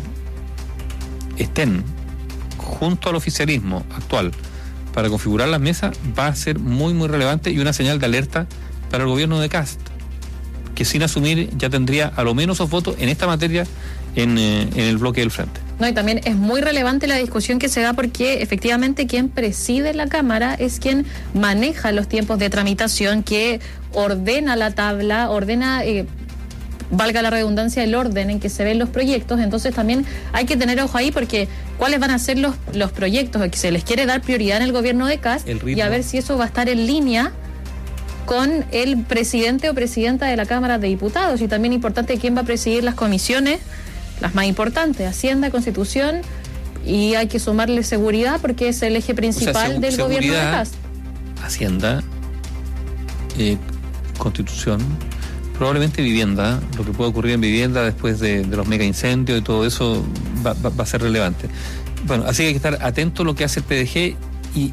estén junto al oficialismo actual para configurar las mesas, va a ser muy muy relevante y una señal de alerta para el gobierno de Kast, que sin asumir ya tendría a lo menos esos votos en esta materia en, eh, en el bloque del frente. No, y también es muy relevante la discusión que se da porque efectivamente quien preside la Cámara es quien maneja los tiempos de tramitación, que ordena la tabla, ordena... Eh, valga la redundancia, el orden en que se ven los proyectos. Entonces también hay que tener ojo ahí, porque cuáles van a ser los, los proyectos que se les quiere dar prioridad en el gobierno de Kast, y a ver si eso va a estar en línea con el presidente o presidenta de la Cámara de Diputados. Y también importante quién va a presidir las comisiones, las más importantes, Hacienda, Constitución, y hay que sumarle seguridad porque es el eje principal, o sea, seg- del gobierno de Kast. Hacienda, eh, Constitución, probablemente vivienda, lo que puede ocurrir en vivienda después de, de los mega incendios y todo eso va, va, va a ser relevante. Bueno, así que hay que estar atento a lo que hace el P D G y,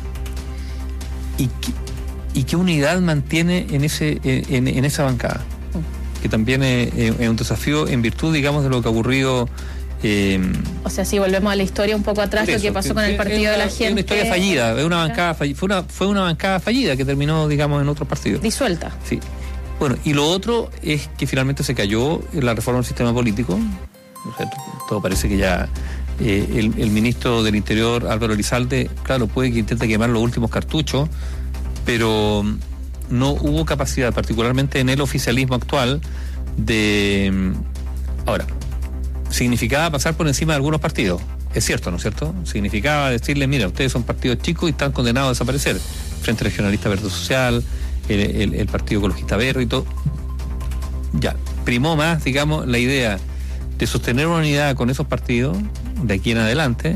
y, y qué unidad mantiene en ese en, en esa bancada, que también es, es un desafío en virtud, digamos, de lo que ha ocurrido. Eh, o sea, si volvemos a la historia un poco atrás, eso, lo que pasó que, con el Partido una, de la Gente. Es una historia fallida, es una bancada fallida, fue una fue una bancada fallida que terminó, digamos, en otros partidos. Disuelta. Sí. Bueno, y lo otro es que finalmente se cayó la reforma del sistema político. O sea, todo parece que ya eh, el, el ministro del Interior, Álvaro Elizalde, claro, puede que intente quemar los últimos cartuchos, pero no hubo capacidad, particularmente en el oficialismo actual, de... Ahora, significaba pasar por encima de algunos partidos, es cierto, ¿no es cierto? Significaba decirle, mira, ustedes son partidos chicos y están condenados a desaparecer. Frente Regionalista Verde Social, el, el, el Partido Ecologista Verde y todo. Ya, primó más, digamos, la idea de sostener una unidad con esos partidos de aquí en adelante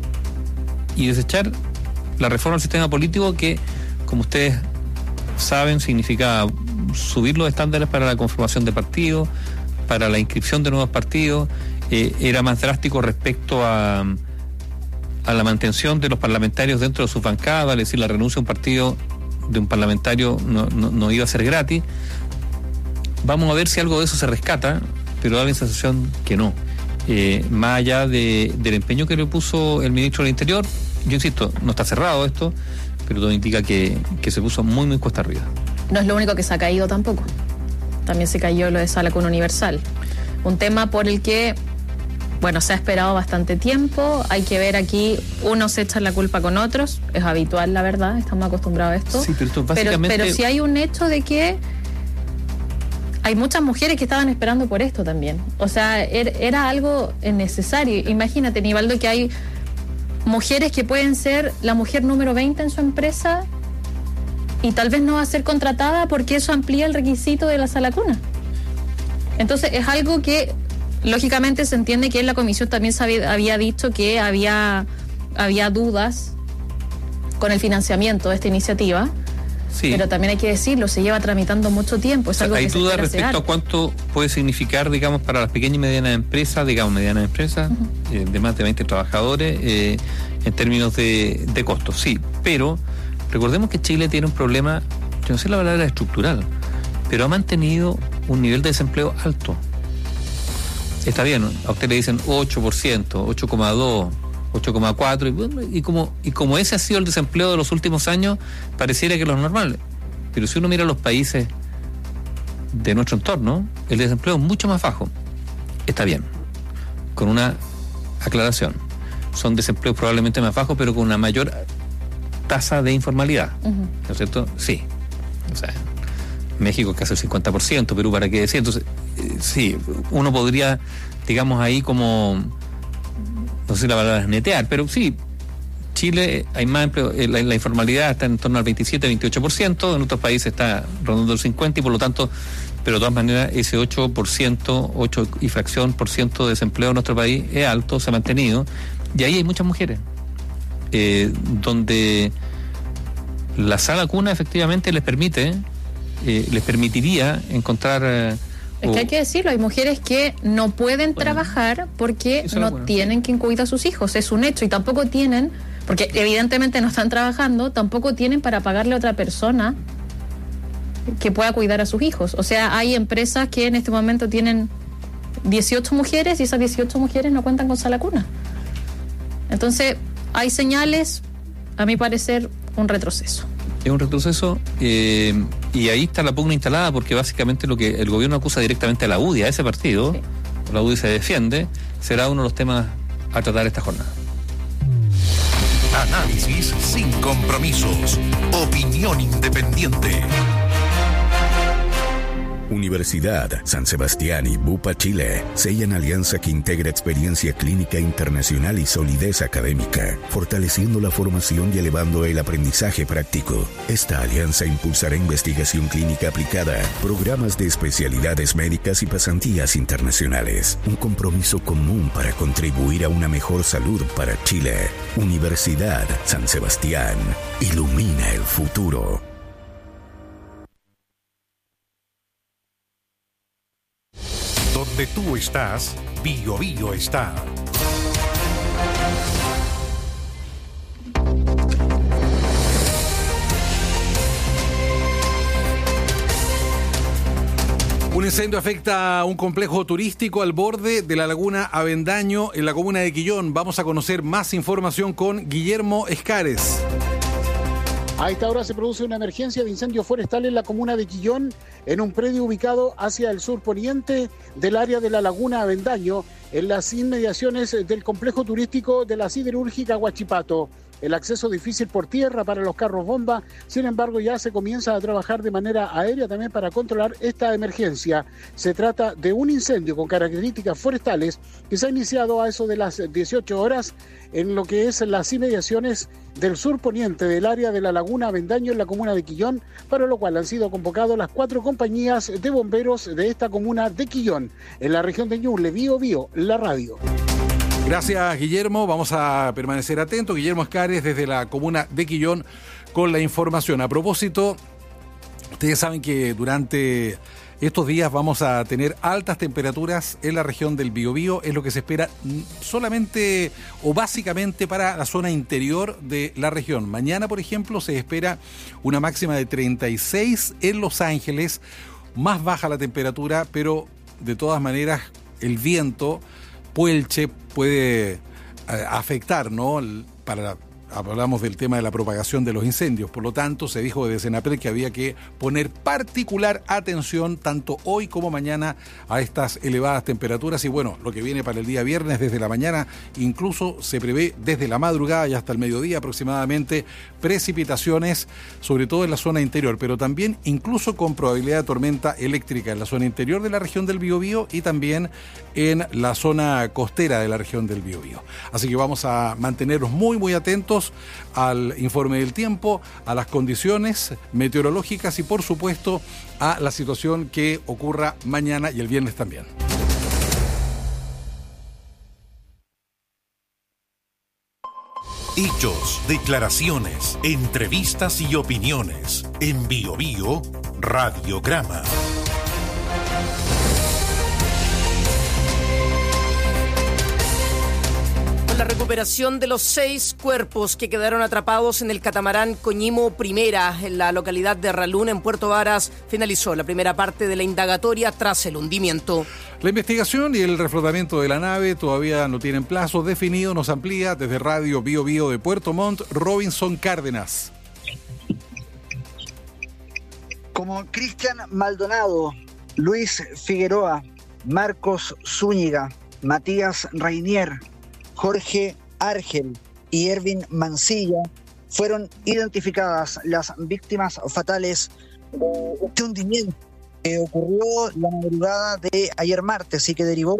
y desechar la reforma del sistema político que, como ustedes saben, significaba subir los estándares para la conformación de partidos, para la inscripción de nuevos partidos, eh, era más drástico respecto a, a la mantención de los parlamentarios dentro de sus bancadas, es decir, la renuncia a un partido de un parlamentario no, no, no iba a ser gratis. Vamos a ver si algo de eso se rescata, pero da la sensación que no. Eh, más allá de, del empeño que le puso el ministro del Interior, yo insisto, no está cerrado esto, pero todo indica que, que se puso muy, muy cuesta arriba. No es lo único que se ha caído tampoco. También se cayó lo de Sala Cuna Universal. Un tema por el que, bueno, se ha esperado bastante tiempo. Hay que ver aquí, unos echan la culpa con otros. Es habitual, la verdad, estamos acostumbrados a esto. Sí, pero esto básicamente... Pero, pero sí hay un hecho de que hay muchas mujeres que estaban esperando por esto también. O sea, er, era algo necesario. Imagínate, Nivaldo, que hay mujeres que pueden ser la mujer número veinte en su empresa y tal vez no va a ser contratada porque eso amplía el requisito de la Sala Cuna. Entonces es algo que lógicamente se entiende que en la comisión también se había, había dicho que había, había dudas con el financiamiento de esta iniciativa. Sí. Pero también hay que decirlo, se lleva tramitando mucho tiempo. Es o sea, algo hay que dudas se respecto a cuánto puede significar, digamos, para las pequeñas y medianas empresas, digamos, medianas empresas, uh-huh. eh, de más de veinte trabajadores, eh, en términos de, de costos. Sí, pero recordemos que Chile tiene un problema, yo no sé la palabra estructural, pero ha mantenido un nivel de desempleo alto. Está bien, ¿no? A usted le dicen ocho por ciento, ocho coma dos por ciento, ocho coma cuatro por ciento, y, y, como, y como ese ha sido el desempleo de los últimos años, pareciera que es lo normal. Pero si uno mira los países de nuestro entorno, el desempleo es mucho más bajo. Está bien, con una aclaración. Son desempleos probablemente más bajos, pero con una mayor tasa de informalidad. Uh-huh. ¿No es cierto? Sí. O sea, México casi el cincuenta por ciento, Perú para qué decir. Entonces, eh, sí, uno podría, digamos, ahí como, no sé si la palabra es netear, pero sí, Chile hay más empleo, eh, la, la informalidad está en torno al veintisiete, veintiocho por ciento, en otros países está rondando el cincuenta por ciento, y por lo tanto, pero de todas maneras ese ocho por ciento, ocho y fracción por ciento de desempleo en nuestro país es alto, se ha mantenido, y ahí hay muchas mujeres, eh, donde la Sala Cuna efectivamente les permite, eh, les permitiría encontrar... Eh, Es que hay que decirlo, hay mujeres que no pueden bueno, trabajar porque no bueno, tienen sí. quien cuida a sus hijos, es un hecho, y tampoco tienen, porque evidentemente no están trabajando, tampoco tienen para pagarle a otra persona que pueda cuidar a sus hijos. O sea, hay empresas que en este momento tienen dieciocho mujeres y esas dieciocho mujeres no cuentan con Sala Cuna. Entonces, hay señales, a mi parecer, un retroceso. Es un retroceso, eh, y ahí está la pugna instalada, porque básicamente lo que el gobierno acusa directamente a la U D I, a ese partido, sí. La U D I se defiende, será uno de los temas a tratar esta jornada. Análisis sin compromisos, opinión independiente. Universidad San Sebastián y Bupa Chile sellan alianza que integra experiencia clínica internacional y solidez académica, fortaleciendo la formación y elevando el aprendizaje práctico. Esta alianza impulsará investigación clínica aplicada, programas de especialidades médicas y pasantías internacionales. Un compromiso común para contribuir a una mejor salud para Chile. Universidad San Sebastián. Ilumina el futuro. Donde tú estás, Bio Bio está. Un incendio afecta a un complejo turístico al borde de la laguna Avendaño en la comuna de Quillón. Vamos a conocer más información con Guillermo Escares. A esta hora se produce una emergencia de incendio forestal en la comuna de Quillón, en un predio ubicado hacia el sur poniente del área de la laguna Avendaño, en las inmediaciones del complejo turístico de la siderúrgica Huachipato. El acceso difícil por tierra para los carros bomba, sin embargo ya se comienza a trabajar de manera aérea también para controlar esta emergencia. Se trata de un incendio con características forestales que se ha iniciado a eso de las dieciocho horas en lo que es las inmediaciones del sur poniente del área de la laguna Avendaño en la comuna de Quillón, para lo cual han sido convocados las cuatro compañías de bomberos de esta comuna de Quillón, en la región de Ñuble. Bío Bío, la radio. Gracias, Guillermo. Vamos a permanecer atentos. Guillermo Escares desde la comuna de Quillón con la información. A propósito, ustedes saben que durante estos días vamos a tener altas temperaturas en la región del Biobío. Es lo que se espera solamente o básicamente para la zona interior de la región. Mañana, por ejemplo, se espera una máxima de treinta y seis en Los Ángeles. Más baja la temperatura, pero de todas maneras el viento Puelche puede eh, afectar, ¿no? Para, hablamos del tema de la propagación de los incendios, por lo tanto se dijo desde Senapred que había que poner particular atención tanto hoy como mañana a estas elevadas temperaturas y bueno, lo que viene para el día viernes desde la mañana, incluso se prevé desde la madrugada y hasta el mediodía aproximadamente precipitaciones, sobre todo en la zona interior, pero también incluso con probabilidad de tormenta eléctrica en la zona interior de la región del Biobío y también en la zona costera de la región del Biobío. Así que vamos a mantenernos muy muy atentos al informe del tiempo, a las condiciones meteorológicas y por supuesto a la situación que ocurra mañana y el viernes también. Hechos, declaraciones, entrevistas y opiniones. En Biobío, Radiograma. La recuperación de los seis cuerpos que quedaron atrapados en el catamarán Coñimo Primera, en la localidad de Ralún, en Puerto Varas, finalizó la primera parte de la indagatoria tras el hundimiento. La investigación y el reflotamiento de la nave todavía no tienen plazos definidos. Nos amplía desde Radio Bío Bío de Puerto Montt, Robinson Cárdenas. Como Cristian Maldonado, Luis Figueroa, Marcos Zúñiga, Matías Reinier, Jorge Argel y Ervin Mancilla, fueron identificadas las víctimas fatales de este hundimiento que ocurrió la madrugada de ayer martes y que derivó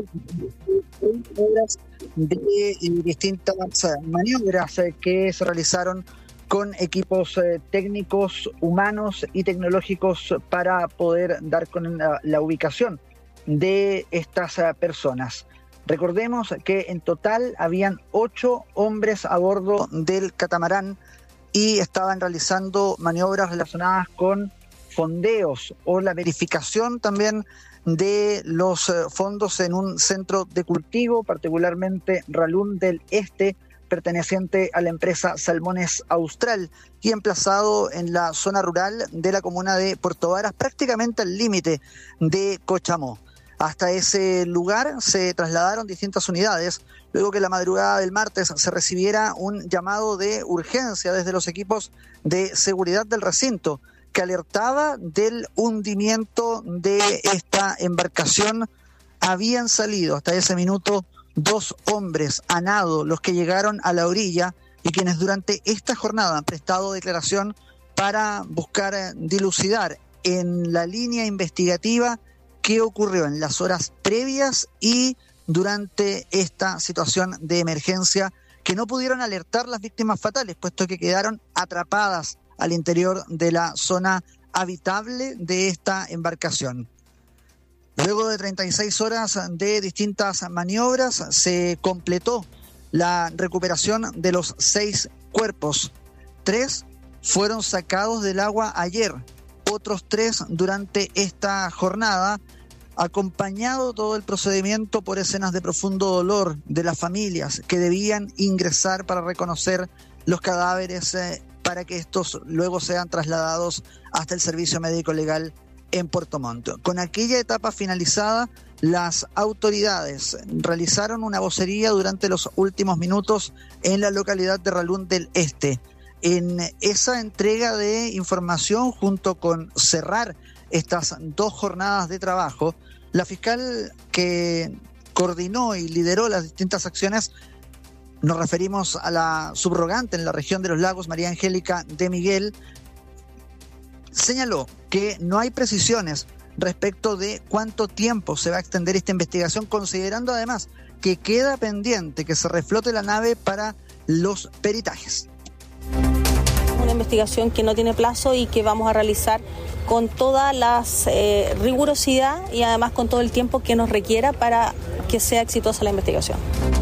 de distintas maniobras que se realizaron con equipos técnicos, humanos y tecnológicos para poder dar con la, la ubicación de estas personas. Recordemos que en total habían ocho hombres a bordo del catamarán y estaban realizando maniobras relacionadas con fondeos o la verificación también de los fondos en un centro de cultivo, particularmente Ralún del Este, perteneciente a la empresa Salmones Austral y emplazado en la zona rural de la comuna de Puerto Varas, prácticamente al límite de Cochamó. Hasta ese lugar se trasladaron distintas unidades, luego que la madrugada del martes se recibiera un llamado de urgencia desde los equipos de seguridad del recinto, que alertaba del hundimiento de esta embarcación. Habían salido hasta ese minuto dos hombres a nado, los que llegaron a la orilla y quienes durante esta jornada han prestado declaración para buscar dilucidar en la línea investigativa qué ocurrió en las horas previas y durante esta situación de emergencia que no pudieron alertar las víctimas fatales, puesto que quedaron atrapadas al interior de la zona habitable de esta embarcación. Luego de treinta y seis horas de distintas maniobras, se completó la recuperación de los seis cuerpos. Tres fueron sacados del agua ayer, otros tres durante esta jornada, acompañado todo el procedimiento por escenas de profundo dolor de las familias que debían ingresar para reconocer los cadáveres eh, para que estos luego sean trasladados hasta el servicio médico legal en Puerto Montt. Con aquella etapa finalizada, las autoridades realizaron una vocería durante los últimos minutos en la localidad de Ralún del Este. En esa entrega de información, junto con cerrar estas dos jornadas de trabajo, la fiscal que coordinó y lideró las distintas acciones, nos referimos a la subrogante en la región de los lagos, María Angélica de Miguel, señaló que no hay precisiones respecto de cuánto tiempo se va a extender esta investigación, considerando además que queda pendiente que se reflote la nave para los peritajes. Una investigación que no tiene plazo y que vamos a realizar con toda la eh, rigurosidad y además con todo el tiempo que nos requiera para que sea exitosa la investigación.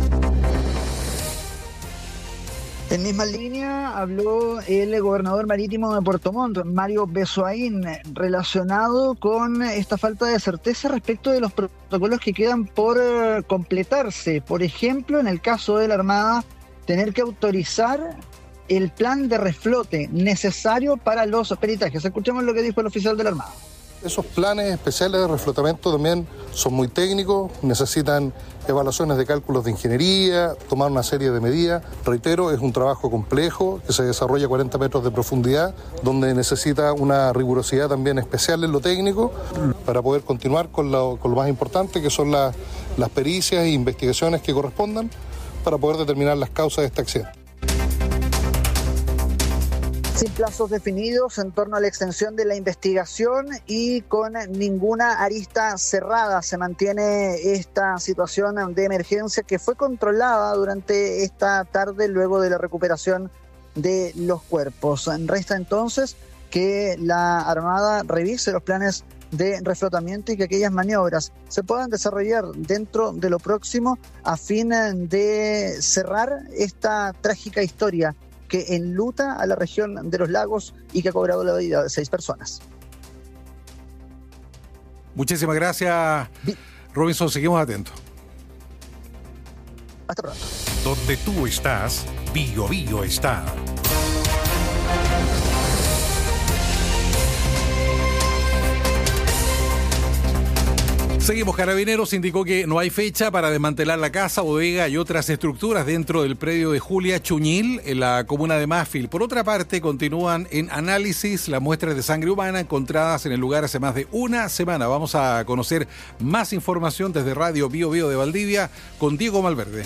En misma línea habló el gobernador marítimo de Puerto Montt, Mario Besoaín, relacionado con esta falta de certeza respecto de los protocolos que quedan por completarse. Por ejemplo, en el caso de la Armada, tener que autorizar el plan de reflote necesario para los peritajes. Escuchemos lo que dijo el oficial de la Armada. Esos planes especiales de reflotamiento también son muy técnicos, necesitan evaluaciones de cálculos de ingeniería, tomar una serie de medidas. Reitero, es un trabajo complejo que se desarrolla a cuarenta metros de profundidad, donde necesita una rigurosidad también especial en lo técnico para poder continuar con lo, con lo más importante, que son la, las pericias e investigaciones que correspondan para poder determinar las causas de este accidente. Sin plazos definidos en torno a la extensión de la investigación y con ninguna arista cerrada, se mantiene esta situación de emergencia que fue controlada durante esta tarde luego de la recuperación de los cuerpos. Resta entonces que la Armada revise los planes de reflotamiento y que aquellas maniobras se puedan desarrollar dentro de lo próximo a fin de cerrar esta trágica historia que enluta a la región de los lagos y que ha cobrado la vida de seis personas. Muchísimas gracias, Robinson. Seguimos atentos. Hasta pronto. Donde tú estás, Bio Bio está. Seguimos. Carabineros indicó que no hay fecha para desmantelar la casa, bodega y otras estructuras dentro del predio de Julia Chuñil en la comuna de Mafil. Por otra parte, continúan en análisis las muestras de sangre humana encontradas en el lugar hace más de una semana. Vamos a conocer más información desde Radio Bio Bio de Valdivia con Diego Malverde.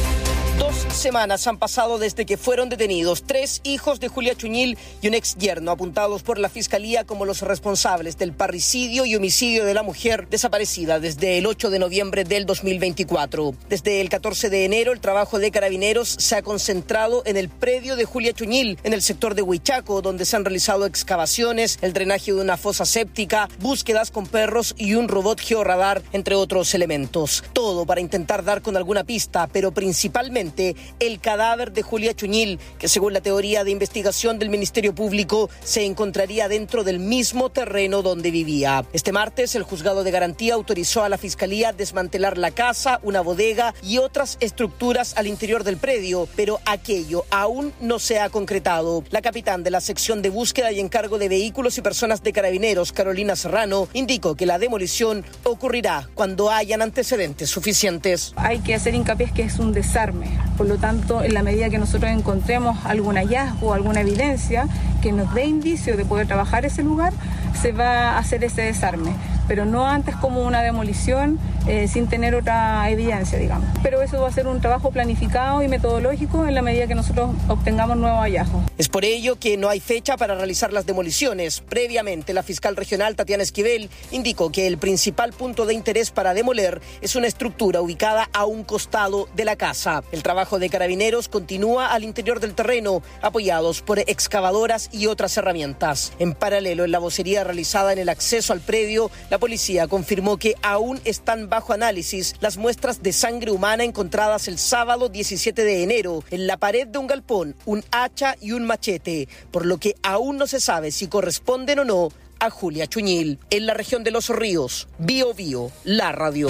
Dos semanas han pasado desde que fueron detenidos tres hijos de Julia Chuñil y un ex yerno, apuntados por la Fiscalía como los responsables del parricidio y homicidio de la mujer desaparecida desde el ocho de noviembre del dos mil veinticuatro. Desde el catorce de enero, el trabajo de Carabineros se ha concentrado en el predio de Julia Chuñil, en el sector de Huichaco, donde se han realizado excavaciones, el drenaje de una fosa séptica, búsquedas con perros y un robot georradar, entre otros elementos. Todo para intentar dar con alguna pista, pero principalmente el cadáver de Julia Chuñil, que según la teoría de investigación del Ministerio Público se encontraría dentro del mismo terreno donde vivía. Este martes, el juzgado de garantía autorizó a la Fiscalía desmantelar la casa, una bodega y otras estructuras al interior del predio, pero aquello aún no se ha concretado. La capitán de la sección de búsqueda y encargo de vehículos y personas de Carabineros, Carolina Serrano, indicó que la demolición ocurrirá cuando hayan antecedentes suficientes. Hay que hacer hincapié que es un desarme. Por lo tanto, en la medida que nosotros encontremos algún hallazgo, alguna evidencia que nos dé indicio de poder trabajar ese lugar, se va a hacer ese desarme, pero no antes como una demolición eh, sin tener otra evidencia, digamos. Pero eso va a ser un trabajo planificado y metodológico en la medida que nosotros obtengamos nuevos hallazgos. Es por ello que no hay fecha para realizar las demoliciones. Previamente, la fiscal regional Tatiana Esquivel indicó que el principal punto de interés para demoler es una estructura ubicada a un costado de la casa. El trabajo de Carabineros continúa al interior del terreno, apoyados por excavadoras y otras herramientas. En paralelo, en la vocería realizada en el acceso al predio, la policía confirmó que aún están bajo análisis las muestras de sangre humana encontradas el sábado diecisiete de enero en la pared de un galpón, un hacha y un machete, por lo que aún no se sabe si corresponden o no a Julia Chuñil. En la región de Los Ríos, Bio Bio, la radio.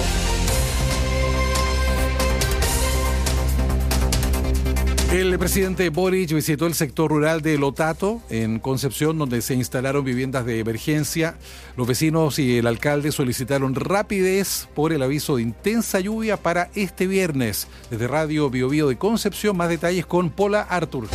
El presidente Boric visitó el sector rural de Lotato, en Concepción, donde se instalaron viviendas de emergencia. Los vecinos y el alcalde solicitaron rapidez por el aviso de intensa lluvia para este viernes. Desde Radio Bio Bio de Concepción, más detalles con Paula Artur.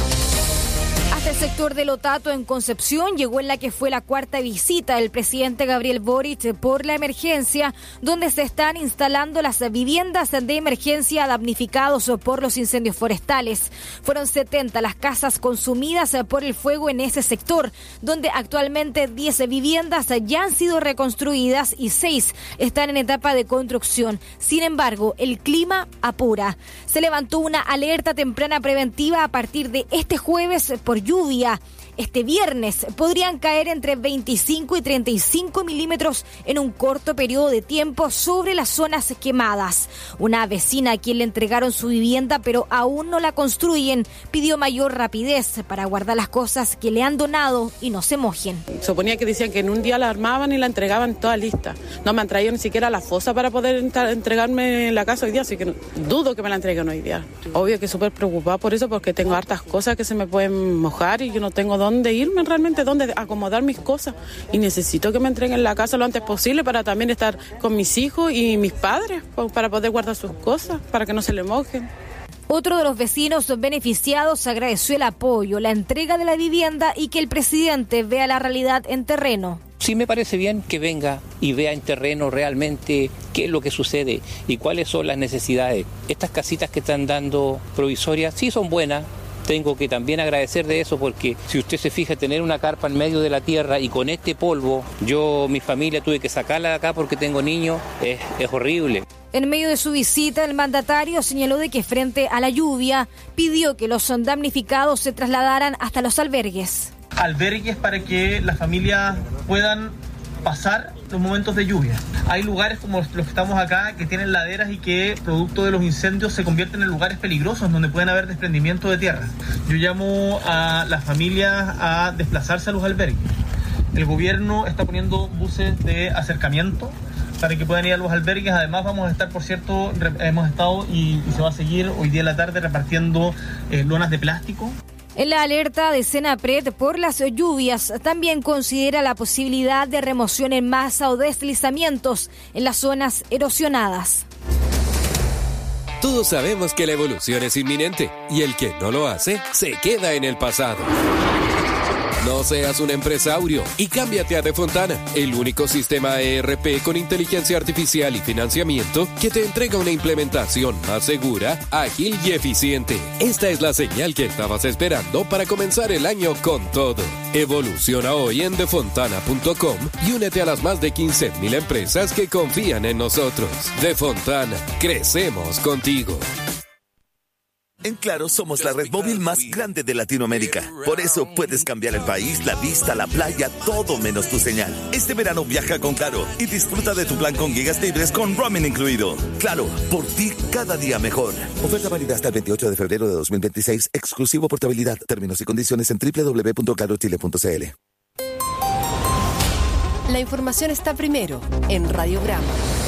Hasta el sector de Lotato en Concepción llegó en la que fue la cuarta visita del presidente Gabriel Boric por la emergencia, donde se están instalando las viviendas de emergencia damnificados por los incendios forestales. Fueron setenta las casas consumidas por el fuego en ese sector, donde actualmente diez viviendas ya han sido reconstruidas y seis están en etapa de construcción. Sin embargo, el clima apura. Se levantó una alerta temprana preventiva a partir de este jueves por lluvia. Este viernes podrían caer entre veinticinco y treinta y cinco milímetros en un corto periodo de tiempo sobre las zonas quemadas. Una vecina a quien le entregaron su vivienda pero aún no la construyen pidió mayor rapidez para guardar las cosas que le han donado y no se mojen. Suponía que decían que en un día la armaban y la entregaban toda lista. No me han traído ni siquiera la fosa para poder entregarme la casa hoy día, así que dudo que me la entreguen hoy día. Obvio que súper preocupada por eso, porque tengo hartas cosas que se me pueden mojar y yo no tengo dónde irme realmente, dónde acomodar mis cosas, y necesito que me entreguen la casa lo antes posible para también estar con mis hijos y mis padres, para poder guardar sus cosas, para que no se le mojen. Otro de los vecinos beneficiados agradeció el apoyo, la entrega de la vivienda y que el presidente vea la realidad en terreno. Sí me parece bien que venga y vea en terreno realmente qué es lo que sucede y cuáles son las necesidades. Estas casitas que están dando provisorias sí son buenas. Tengo que también agradecer de eso, porque si usted se fija, tener una carpa en medio de la tierra y con este polvo, yo, mi familia, tuve que sacarla de acá porque tengo niños, es, es horrible. En medio de su visita, el mandatario señaló de que frente a la lluvia, pidió que los damnificados se trasladaran hasta los albergues. Albergues para que las familias puedan pasar los momentos de lluvia. Hay lugares como los que estamos acá que tienen laderas y que producto de los incendios se convierten en lugares peligrosos donde pueden haber desprendimiento de tierra. Yo llamo a las familias a desplazarse a los albergues. El gobierno está poniendo buses de acercamiento para que puedan ir a los albergues. Además vamos a estar, por cierto, hemos estado y, y se va a seguir hoy día en la tarde repartiendo eh, lonas de plástico. En la alerta de Senapred por las lluvias también considera la posibilidad de remoción en masa o deslizamientos en las zonas erosionadas. Todos sabemos que la evolución es inminente y el que no lo hace se queda en el pasado. No seas un empresario y cámbiate a Defontana, el único sistema E R P con inteligencia artificial y financiamiento que te entrega una implementación más segura, ágil y eficiente. Esta es la señal que estabas esperando para comenzar el año con todo. Evoluciona hoy en defontana punto com y únete a las más de quince mil empresas que confían en nosotros. Defontana, crecemos contigo. En Claro somos la red móvil más grande de Latinoamérica. Por eso puedes cambiar el país, la vista, la playa, todo menos tu señal. Este verano viaja con Claro y disfruta de tu plan con gigas libres con roaming incluido. Claro, por ti cada día mejor. Oferta válida hasta el veintiocho de febrero de dos mil veintiséis. Exclusivo portabilidad. Términos y condiciones en doble u doble u doble u punto claro chile punto c l. La información está primero en Radiograma.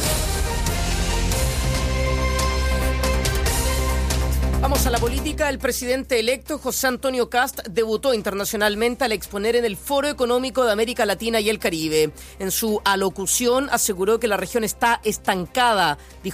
Vamos a la política. El presidente electo José Antonio Kast debutó internacionalmente al exponer en el Foro Económico de América Latina y el Caribe. En su alocución aseguró que la región está estancada. Dijo